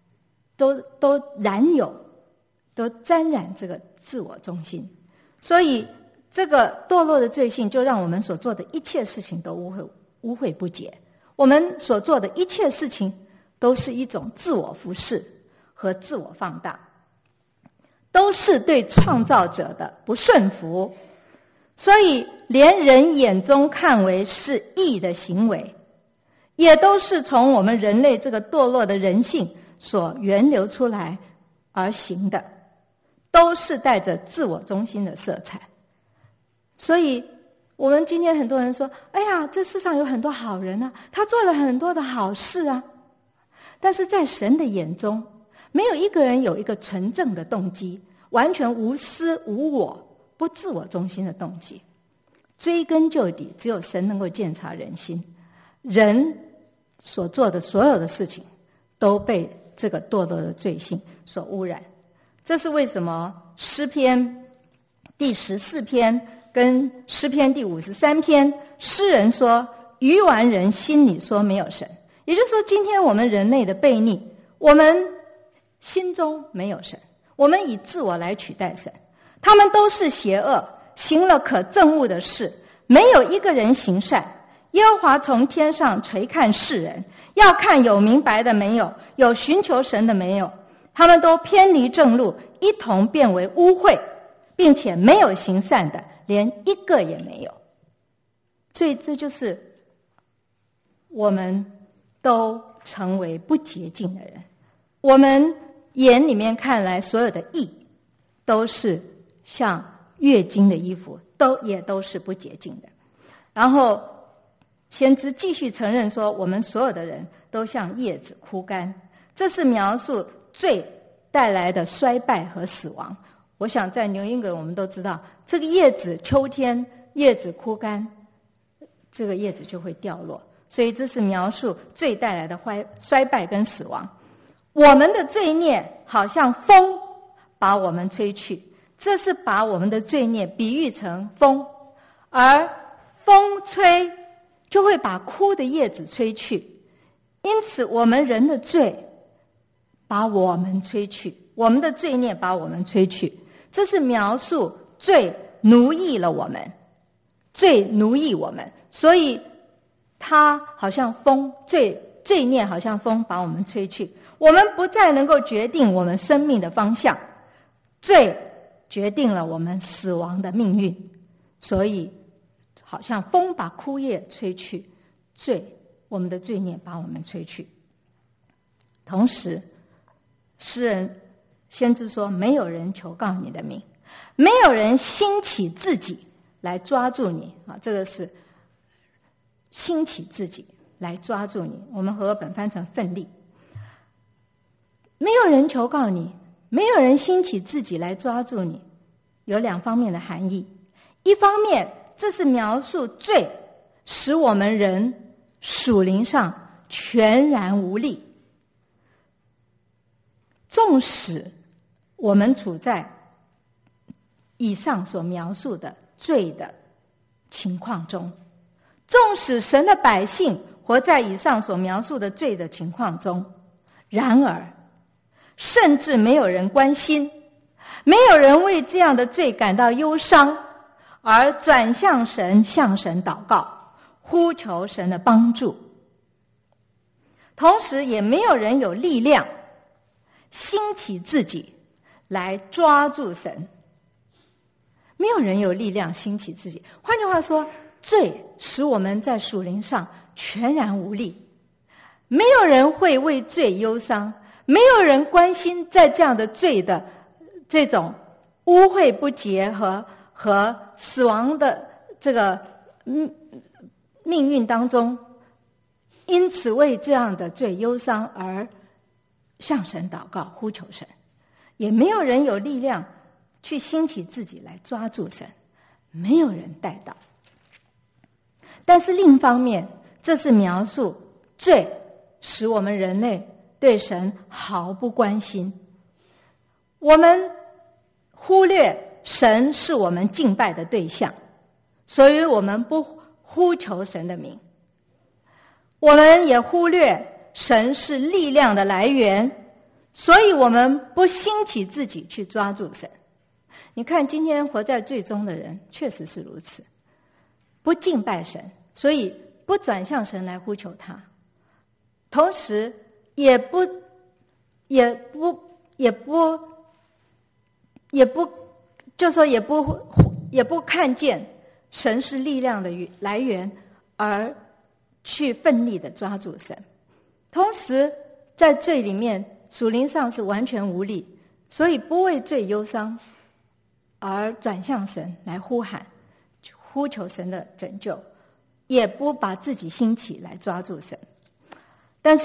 染这个自我中心，所以这个堕落的罪性就让我们所做的一切事情都污秽不洁。我们所做的一切事情都是一种自我服侍和自我放大，都是对创造者的不顺服。所以连人眼中看为是义的行为，也都是从我们人类这个堕落的人性所源流出来而行的，都是带着自我中心的色彩。所以我们今天很多人说，哎呀，这世上有很多好人啊，他做了很多的好事啊， 但是在神的眼中，没有一个人有一个纯正的动机，完全无私无我、不自我中心的动机。追根究底，只有神能够鉴察人心，人所做的所有的事情都被这个堕落的罪性所污染。这是为什么诗篇第14篇跟诗篇第53篇，诗人说愚顽人心里说没有神，也就是说今天我们人类的悖逆，我们心中没有神，我们以自我来取代神，他们都是邪恶，行了可憎恶的事，没有一个人行善。耶和华从天上垂看世人，要看有明白的没有，有寻求神的没有。他们都偏离正路，一同变为污秽，并且没有行善的，连一个也没有。所以这就是我们都成为不洁净的人。我们眼里面看来所有的义都是像月经的衣服，也都是不洁净的。然后先知继续承认说，我们所有的人都像叶子枯干，这是描述罪带来的衰败和死亡。我想在牛英格我们都知道，这个叶子秋天叶子枯干，这个叶子就会掉落，所以这是描述罪带来的衰败跟死亡。我们的罪孽好像风把我们吹去，这是把我们的罪孽比喻成风，而风吹就会把枯的叶子吹去，因此我们人的罪把我们吹去，我们的罪孽把我们吹去，这是描述罪奴役了我们，罪奴役我们，所以它好像风，罪孽好像风把我们吹去，我们不再能够决定我们生命的方向，罪决定了我们死亡的命运，所以好像风把枯叶吹去，我们的罪孽把我们吹去。同时诗人先知说，没有人求告你的名，没有人兴起自己来抓住你啊，这个是兴起自己来抓住你，我们和合本翻成奋力。没有人求告你，没有人兴起自己来抓住你，有两方面的含义。一方面，这是描述罪使我们人属灵上全然无力，纵使我们处在以上所描述的罪的情况中，纵使神的百姓活在以上所描述的罪的情况中，然而甚至没有人关心，没有人为这样的罪感到忧伤，而转向神，向神祷告，呼求神的帮助。同时也没有人有力量兴起自己来抓住神，没有人有力量兴起自己。换句话说，罪使我们在属灵上全然无力，没有人会为罪忧伤，没有人关心在这样的罪的这种污秽不洁和死亡的这个命运当中，因此为这样的罪忧伤而向神祷告呼求神，也没有人有力量去兴起自己来抓住神，没有人带到。但是另一方面，这是描述罪使我们人类对神毫不关心，我们忽略神是我们敬拜的对象，所以我们不呼求神的名，我们也忽略神是力量的来源，所以我们不兴起自己去抓住神。你看今天活在罪中的人确实是如此，不敬拜神，所以不转向神来呼求他，同时也不看见神是力量的来源，而去奋力的抓住神。同时在罪里面属灵上是完全无力，所以不为罪忧伤，而转向神来呼求神的拯救，也不把自己兴起来抓住神。但是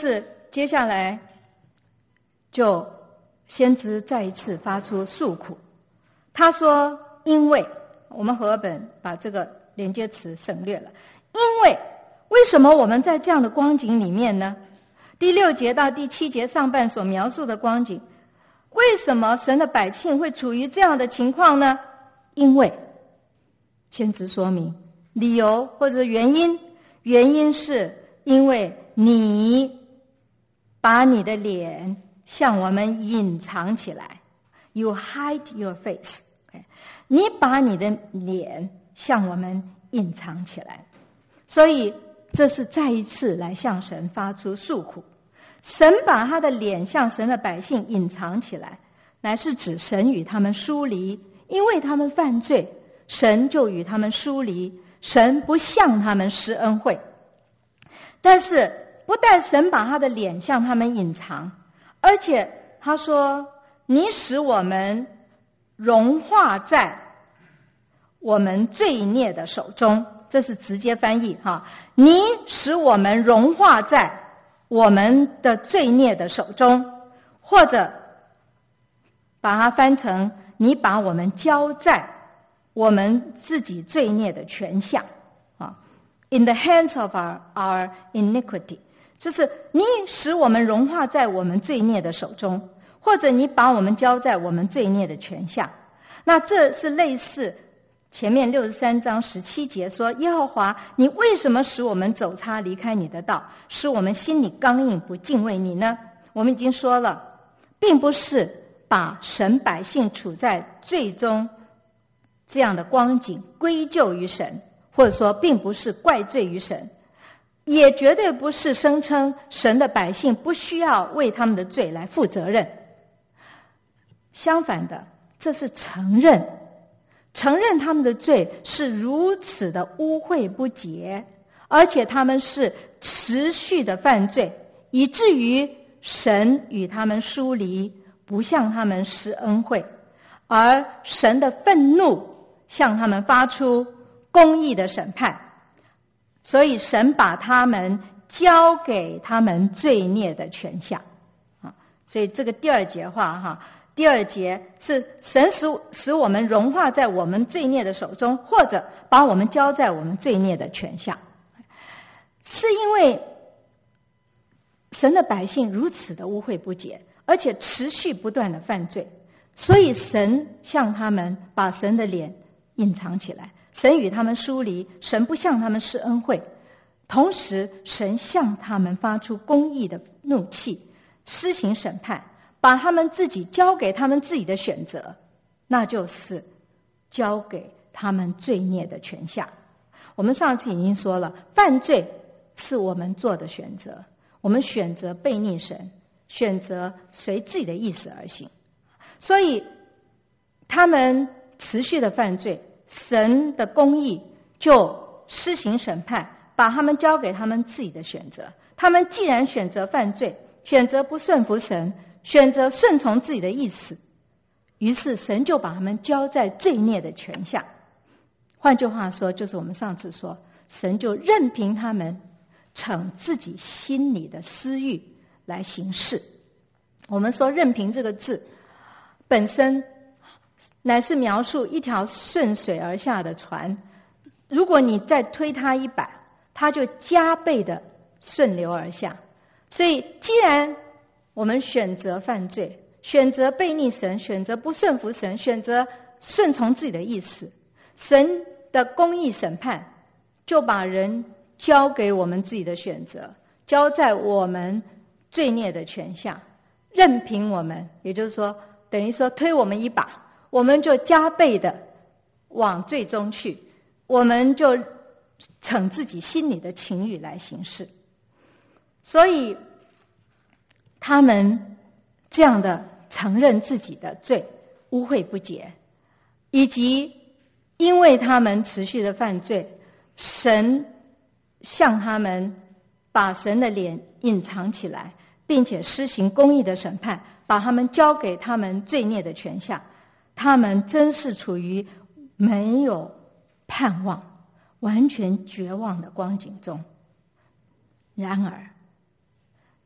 接下来就先知再一次发出诉苦，他说因为，我们和合本把这个连接词省略了，因为什么我们在这样的光景里面呢？第6节到第7节上半所描述的光景，为什么神的百姓会处于这样的情况呢？因为先知说明理由或者原因是因为你把你的脸向我们隐藏起来， You hide your face， 你把你的脸向我们隐藏起来，所以这是再一次来向神发出诉苦。神把他的脸向神的百姓隐藏起来，乃是指神与他们疏离，因为他们犯罪，神就与他们疏离，神不向他们施恩惠。但是不但神把他的脸向他们隐藏，而且他说你使我们融化在我们罪孽的手中，这是直接翻译哈，你使我们融化在我们的罪孽的手中，或者把它翻成你把我们交在我们自己罪孽的权下啊 ，in the hands of our iniquity， 就是你使我们融化在我们罪孽的手中，或者你把我们交在我们罪孽的权下。那这是类似前面63章17节说，耶和华，你为什么使我们走差离开你的道，使我们心里刚硬不敬畏你呢？我们已经说了，并不是把神百姓处在罪中这样的光景归咎于神，或者说并不是怪罪于神，也绝对不是声称神的百姓不需要为他们的罪来负责任。相反的，这是承认他们的罪是如此的污秽不洁，而且他们是持续的犯罪，以至于神与他们疏离，不向他们施恩惠，而神的愤怒向他们发出公义的审判，所以神把他们交给他们罪孽的权下。所以这个第2节话哈，第2节是神使我们融化在我们罪孽的手中，或者把我们交在我们罪孽的权下，是因为神的百姓如此的污秽不洁，而且持续不断的犯罪，所以神向他们把神的脸隐藏起来，神与他们疏离，神不向他们施恩惠，同时神向他们发出公义的怒气，施行审判，把他们自己交给他们自己的选择，那就是交给他们罪孽的权下。我们上次已经说了，犯罪是我们做的选择，我们选择背逆神，选择随自己的意思而行，所以他们持续的犯罪，神的公义就施行审判，把他们交给他们自己的选择。他们既然选择犯罪，选择不顺服神，选择顺从自己的意思，于是神就把他们交在罪孽的权下。换句话说，就是我们上次说，神就任凭他们逞自己心里的私欲来行事。我们说任凭这个字本身乃是描述一条顺水而下的船，如果你再推它一把，它就加倍的顺流而下。所以既然我们选择犯罪，选择背逆神，选择不顺服神，选择顺从自己的意思，神的公义审判就把人交给我们自己的选择，交在我们罪孽的权下，任凭我们，也就是说等于说推我们一把，我们就加倍的往最终去，我们就逞自己心里的情欲来行事。所以他们这样的承认自己的罪，污秽不洁，以及因为他们持续的犯罪，神向他们把神的脸隐藏起来，并且施行公义的审判，把他们交给他们罪孽的权下。他们真是处于没有盼望、完全绝望的光景中。然而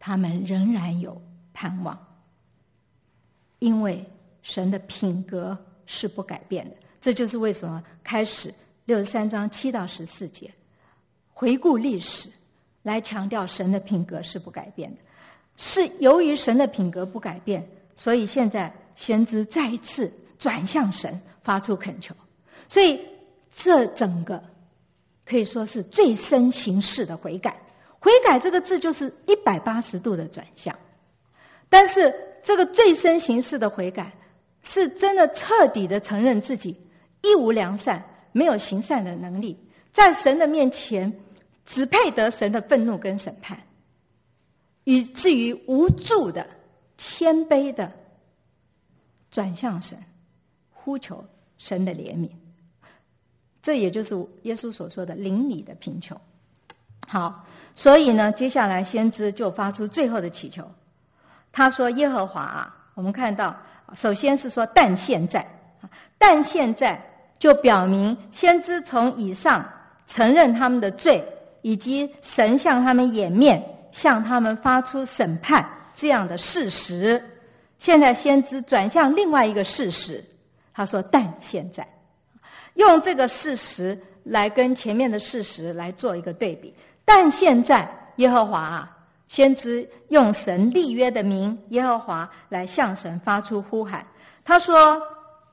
他们仍然有盼望，因为神的品格是不改变的。这就是为什么开始63章7到14节回顾历史，来强调神的品格是不改变的。是由于神的品格不改变，所以现在先知再一次转向神，发出恳求。所以这整个可以说是最深形式的悔改。悔改这个字就是180度的转向，但是这个最深形式的悔改是真的彻底的承认自己一无良善，没有行善的能力，在神的面前只配得神的愤怒跟审判，以至于无助的谦卑的转向神，呼求神的怜悯。这也就是耶稣所说的邻里的贫穷。好，所以呢，接下来先知就发出最后的祈求。他说：耶和华啊，我们看到首先是说但现在就表明先知从以上承认他们的罪，以及神向他们掩面，向他们发出审判这样的事实。现在先知转向另外一个事实，他说但现在，用这个事实来跟前面的事实来做一个对比。但现在耶和华啊，先知用神立约的名耶和华来向神发出呼喊。他说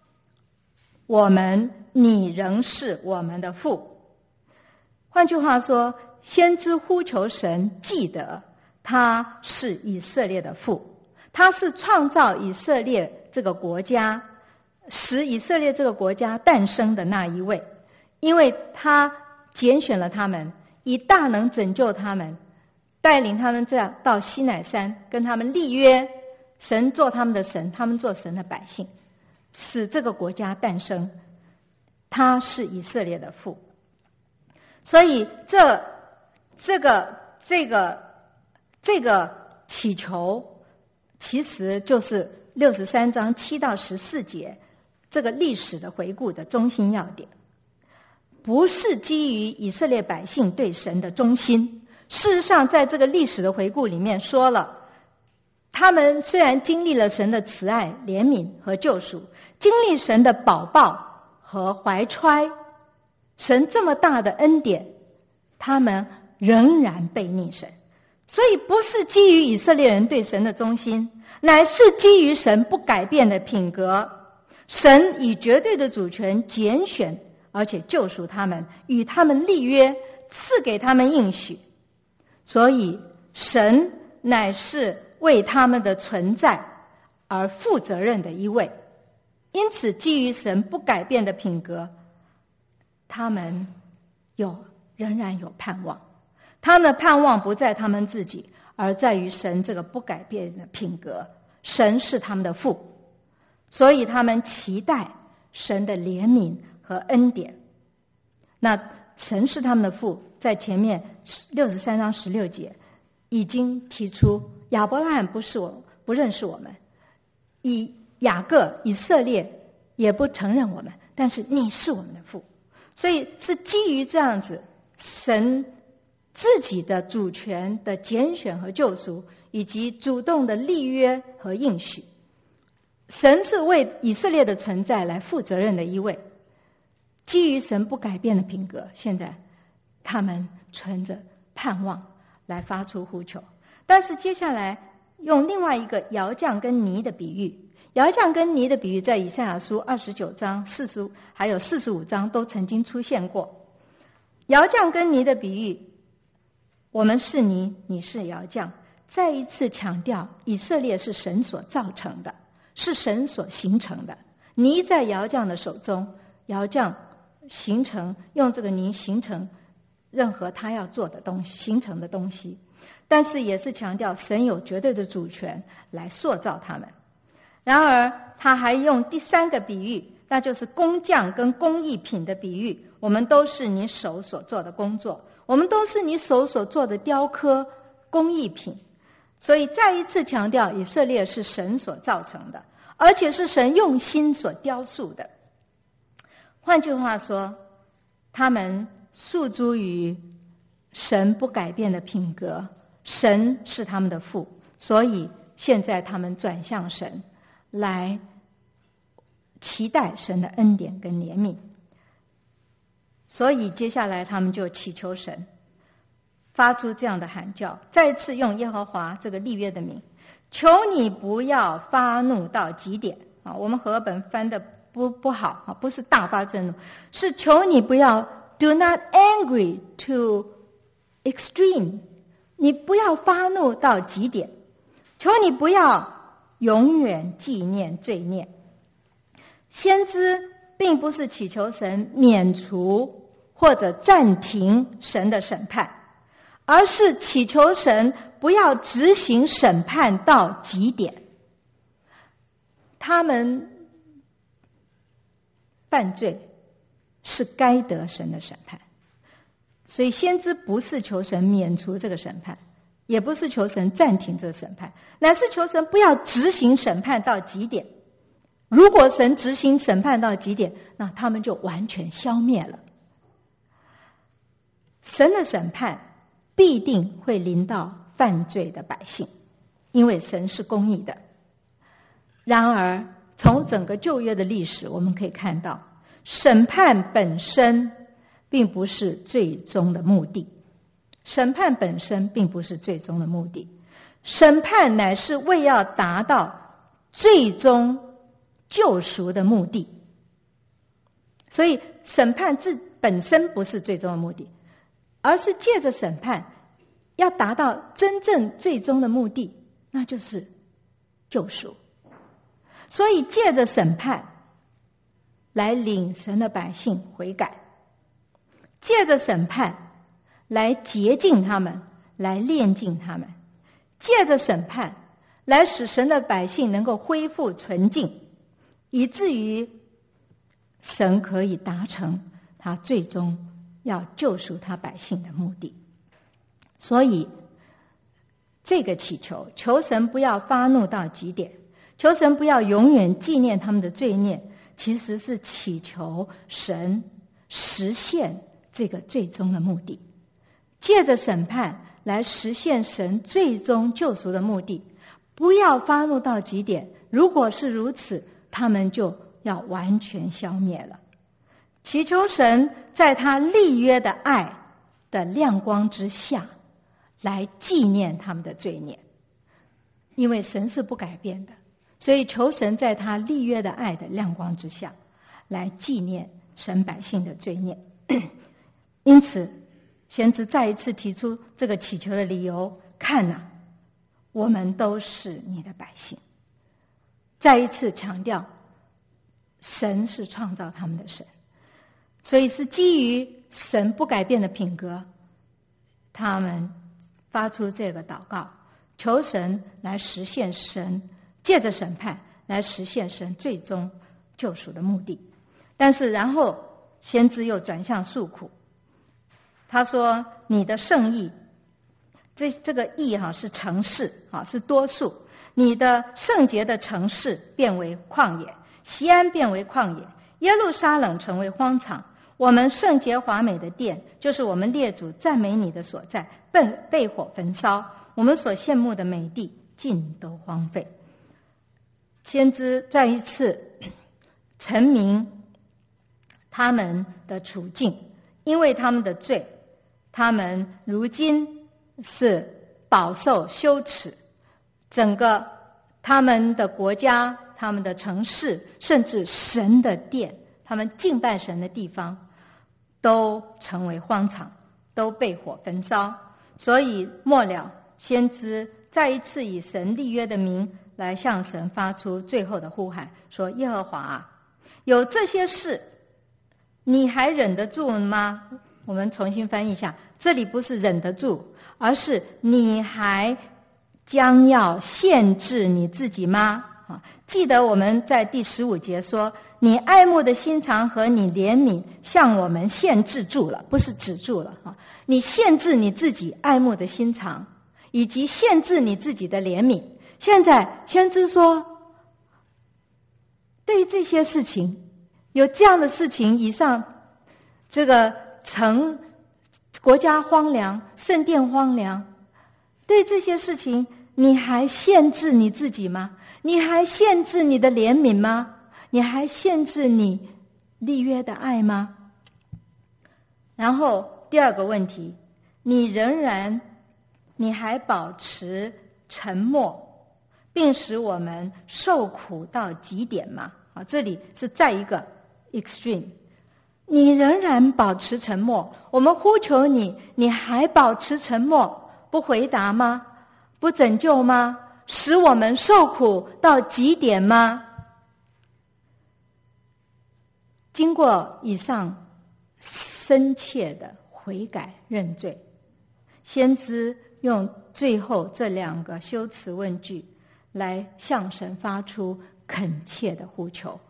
你仍是我们的父。换句话说，先知呼求神记得他是以色列的父，他是创造以色列这个国家，使以色列这个国家诞生的那一位，因为他拣选了他们，以大能拯救他们，带领他们这样到西乃山跟他们立约，神做他们的神，他们做神的百姓，使这个国家诞生。他是以色列的父。所以这个祈求其实就是63章7到14节这个历史的回顾的中心要点，不是基于以色列百姓对神的忠心。事实上在这个历史的回顾里面说了，他们虽然经历了神的慈爱、怜悯和救赎，经历神的保抱和怀揣，神这么大的恩典，他们仍然背逆神。所以不是基于以色列人对神的忠心，乃是基于神不改变的品格。神以绝对的主权拣选而且救赎他们，与他们立约，赐给他们应许。所以神乃是为他们的存在而负责任的一位。因此基于神不改变的品格，他们仍然有盼望。他们的盼望不在他们自己，而在于神这个不改变的品格。神是他们的父，所以他们期待神的怜悯和恩典。那神是他们的父，在前面63章16节已经提出，亚伯拉罕不认识我们，雅各以色列也不承认我们，但是你是我们的父。所以是基于这样子神自己的主权的拣选和救赎，以及主动的立约和应许。神是为以色列的存在来负责任的一位。基于神不改变的品格，现在他们存着盼望来发出呼求。但是接下来用另外一个窑匠跟泥的比喻，窑匠跟泥的比喻在以赛亚书29章还有45章都曾经出现过。窑匠跟泥的比喻，我们是泥，你是窑匠，再一次强调以色列是神所造成的，是神所形成的。泥在窑匠的手中，窑匠用这个泥形成任何他要做的东西，形成的东西。但是也是强调神有绝对的主权来塑造他们。然而他还用第三个比喻，那就是工匠跟工艺品的比喻。我们都是你手所做的工作，我们都是你手所做的雕刻工艺品。所以再一次强调以色列是神所造成的，而且是神用心所雕塑的。换句话说，他们诉诸于神不改变的品格， 神是他们的父，所以现在他们转向神，来期待神的恩典跟怜悯。所以接下来他们就祈求神，发出这样的喊叫，再次用耶和华这个立约的名，求你不要发怒到极点。我们和合本翻的不好，不是大发震怒，是求你不要 do not angry to extreme， 你不要发怒到极点，求你不要永远纪念罪孽。先知并不是祈求神免除或者暂停神的审判，而是祈求神不要执行审判到极点。他们犯罪是该得神的审判，所以先知不是求神免除这个审判，也不是求神暂停这个审判，乃是求神不要执行审判到极点。如果神执行审判到极点，那他们就完全消灭了。神的审判必定会临到犯罪的百姓，因为神是公义的。然而从整个旧约的历史我们可以看到，审判本身并不是最终的目的，审判本身并不是最终的目的，审判乃是为要达到最终救赎的目的。所以审判本身不是最终的目的，而是借着审判要达到真正最终的目的，那就是救赎。所以借着审判来领神的百姓悔改，借着审判来洁净他们，来炼净他们，借着审判来使神的百姓能够恢复纯净，以至于神可以达成他最终要救赎他百姓的目的。所以这个祈求，求神不要发怒到极点，求神不要永远纪念他们的罪孽，其实是祈求神实现这个最终的目的，借着审判来实现神最终救赎的目的。不要发怒到极点，如果是如此，他们就要完全消灭了。祈求神在他立约的爱的亮光之下来纪念他们的罪孽，因为神是不改变的，所以求神在他立约的爱的亮光之下来纪念神百姓的罪孽。因此先知再一次提出这个祈求的理由，看啊，我们都是你的百姓。再一次强调神是创造他们的神，所以是基于神不改变的品格，他们发出这个祷告，求神来实现神借着审判来实现神最终救赎的目的。但是然后先知又转向诉苦，他说你的圣意，这个意是城市，是多数，你的圣洁的城市变为旷野，锡安变为旷野，耶路撒冷成为荒场，我们圣洁华美的殿，就是我们列祖赞美你的所在，被火焚烧，我们所羡慕的美地尽都荒废。先知再一次陈明他们的处境，因为他们的罪，他们如今是饱受羞耻，整个他们的国家，他们的城市，甚至神的殿，他们敬拜神的地方都成为荒场，都被火焚烧。所以末了，先知再一次以神立约的名来向神发出最后的呼喊，说耶和华啊，有这些事你还忍得住吗？我们重新翻译一下，这里不是忍得住，而是你还将要限制你自己吗？记得我们在第15节说，你爱慕的心肠和你怜悯向我们限制住了，不是止住了，你限制你自己爱慕的心肠，以及限制你自己的怜悯。现在先知说，对于这些事情，有这样的事情以上，这个国家荒凉，圣殿荒凉， 对这些事情，你还限制你自己吗？你还限制你的怜悯吗？你还限制你立约的爱吗？然后第二个问题，你还保持沉默，并使我们受苦到极点吗？这里是再一个 extreme， 你仍然保持沉默，我们呼求你，你还保持沉默，不回答吗？不拯救吗？使我们受苦到极点吗？经过以上深切的悔改认罪，先知用最后这2个修辞问句来向神发出恳切的呼求。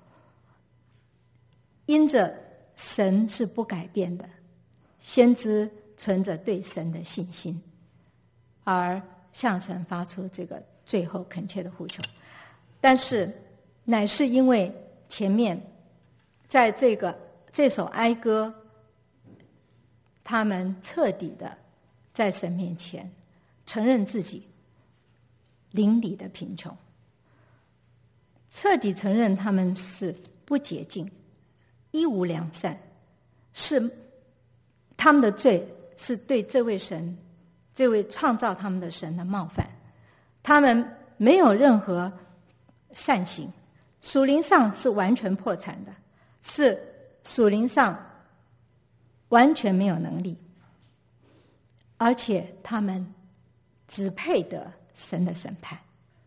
因着神是不改变的，先知存着对神的信心，而向神发出这个最后恳切的呼求。但是乃是因为前面在这首哀歌，他们彻底的在神面前承认自己邻里的贫穷，彻底承认他们是不洁净，一无良善，是他们的罪，是对这位神，这位创造他们的神的冒犯。他们没有任何善行，属灵上是完全破产的，是属灵上完全没有能力，而且他们只配得神的审判。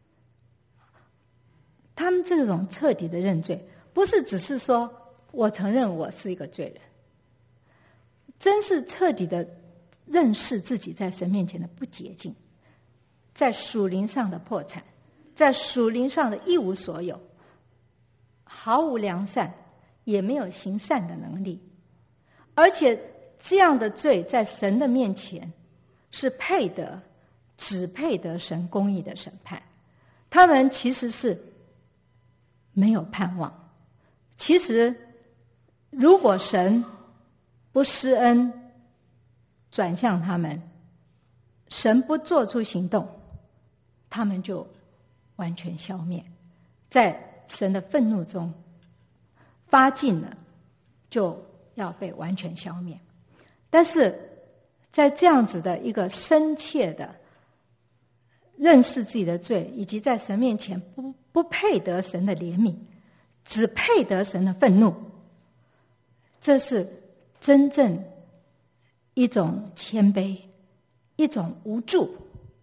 他们这种彻底的认罪，不是只是说我承认我是一个罪人，真是彻底的认识自己在神面前的不洁净，在属灵上的破产，在属灵上的一无所有，毫无良善，也没有行善的能力。而且这样的罪在神的面前是只配得神公义的审判。他们其实是没有盼望。其实如果神不施恩转向他们，神不做出行动，他们就完全消灭，在神的愤怒中发尽了，就要被完全消灭。但是在这样子的一个深切的认识自己的罪，以及在神面前不配得神的怜悯，只配得神的愤怒，这是真正一种谦卑，一种无助。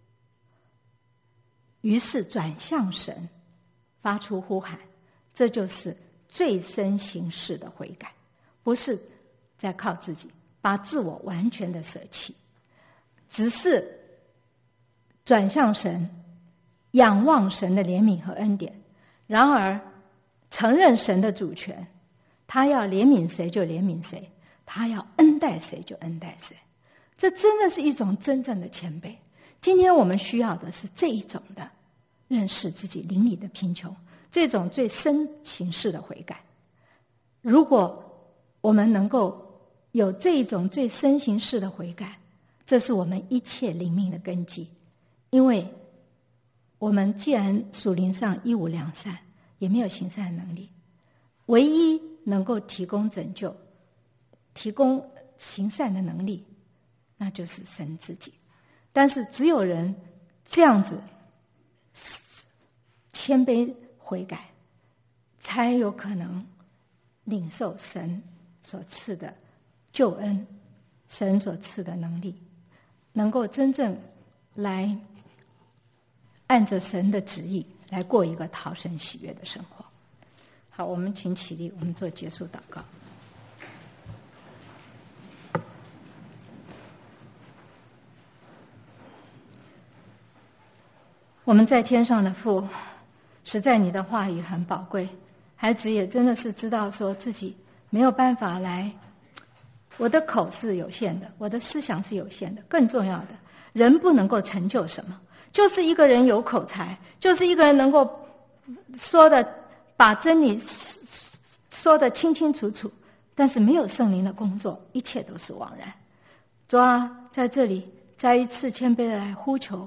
于是转向神，发出呼喊，这就是最深形式的悔改，不是在靠自己把自我完全的舍弃，只是转向神，仰望神的怜悯和恩典，然而承认神的主权，他要怜悯谁就怜悯谁，他要恩待谁就恩待谁。这真的是一种真正的谦卑。今天我们需要的是这一种的认识自己邻里的贫穷，这种最深形式的悔改。如果我们能够有这一种最深形式的悔改，这是我们一切灵命的根基。因为我们既然属灵上一无良善，也没有行善的能力，唯一能够提供拯救、提供行善的能力，那就是神自己。但是只有人这样子谦卑悔改，才有可能领受神所赐的救恩，神所赐的能力，能够真正来按着神的旨意来过一个讨神喜悦的生活。好，我们请起立，我们做结束祷告。我们在天上的父，实在你的话语很宝贵，孩子也真的是知道说自己没有办法来，我的口是有限的，我的思想是有限的，更重要的，人不能够成就什么，就是一个人有口才，就是一个人能够说的把真理说的清清楚楚，但是没有圣灵的工作，一切都是枉然。主啊，在这里再一次谦卑的来呼求，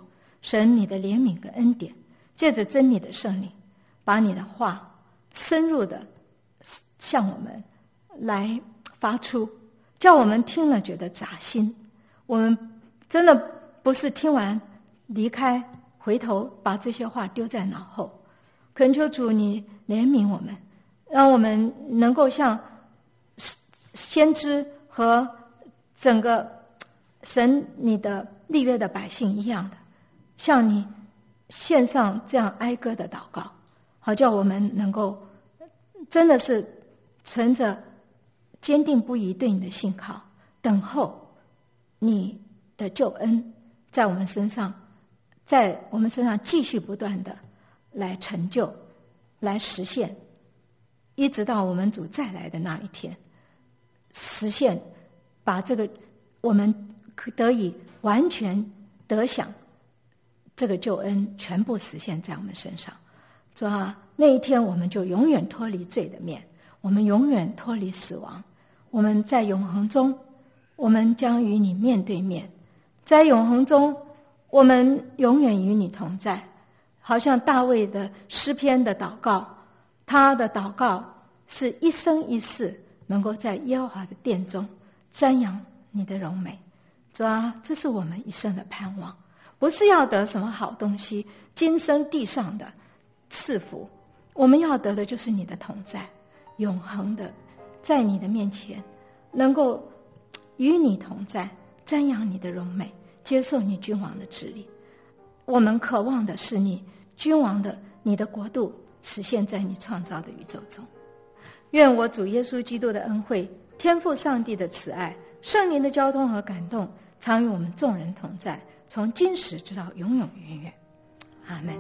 神你的怜悯跟恩典，借着真理的圣灵，把你的话深入的向我们来发出，叫我们听了觉得扎心。我们真的不是听完离开，回头把这些话丢在脑后。恳求主你怜悯我们，让我们能够像先知和整个神你的立约的百姓一样的，向你献上这样哀歌的祷告，好叫我们能够真的是存着坚定不移对你的信靠，等候你的救恩在我们身上继续不断的来成就，来实现，一直到我们主再来的那一天，实现把这个我们得以完全得享这个救恩全部实现在我们身上。主啊，那一天我们就永远脱离罪的面，我们永远脱离死亡，我们在永恒中我们将与你面对面，在永恒中我们永远与你同在。好像大卫的诗篇的祷告，他的祷告是一生一世能够在耶和华的殿中瞻仰你的荣美。主啊，这是我们一生的盼望，不是要得什么好东西，今生地上的赐福，我们要得的就是你的同在，永恒的在你的面前能够与你同在，瞻仰你的荣美，接受你君王的治理。我们渴望的是你君王的你的国度实现在你创造的宇宙中。愿我主耶稣基督的恩惠，天父上帝的慈爱，圣灵的交通和感动，常与我们众人同在，从今时直到永永远远。阿们。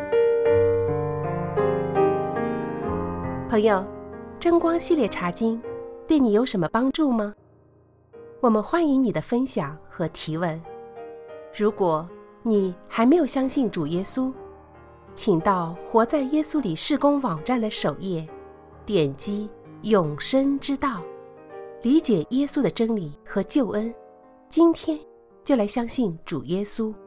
朋友，真光系列查经对你有什么帮助吗？我们欢迎你的分享和提问。如果你还没有相信主耶稣，请到活在耶稣里事工网站的首页，点击永生之道，理解耶稣的真理和救恩。今天就来相信主耶稣。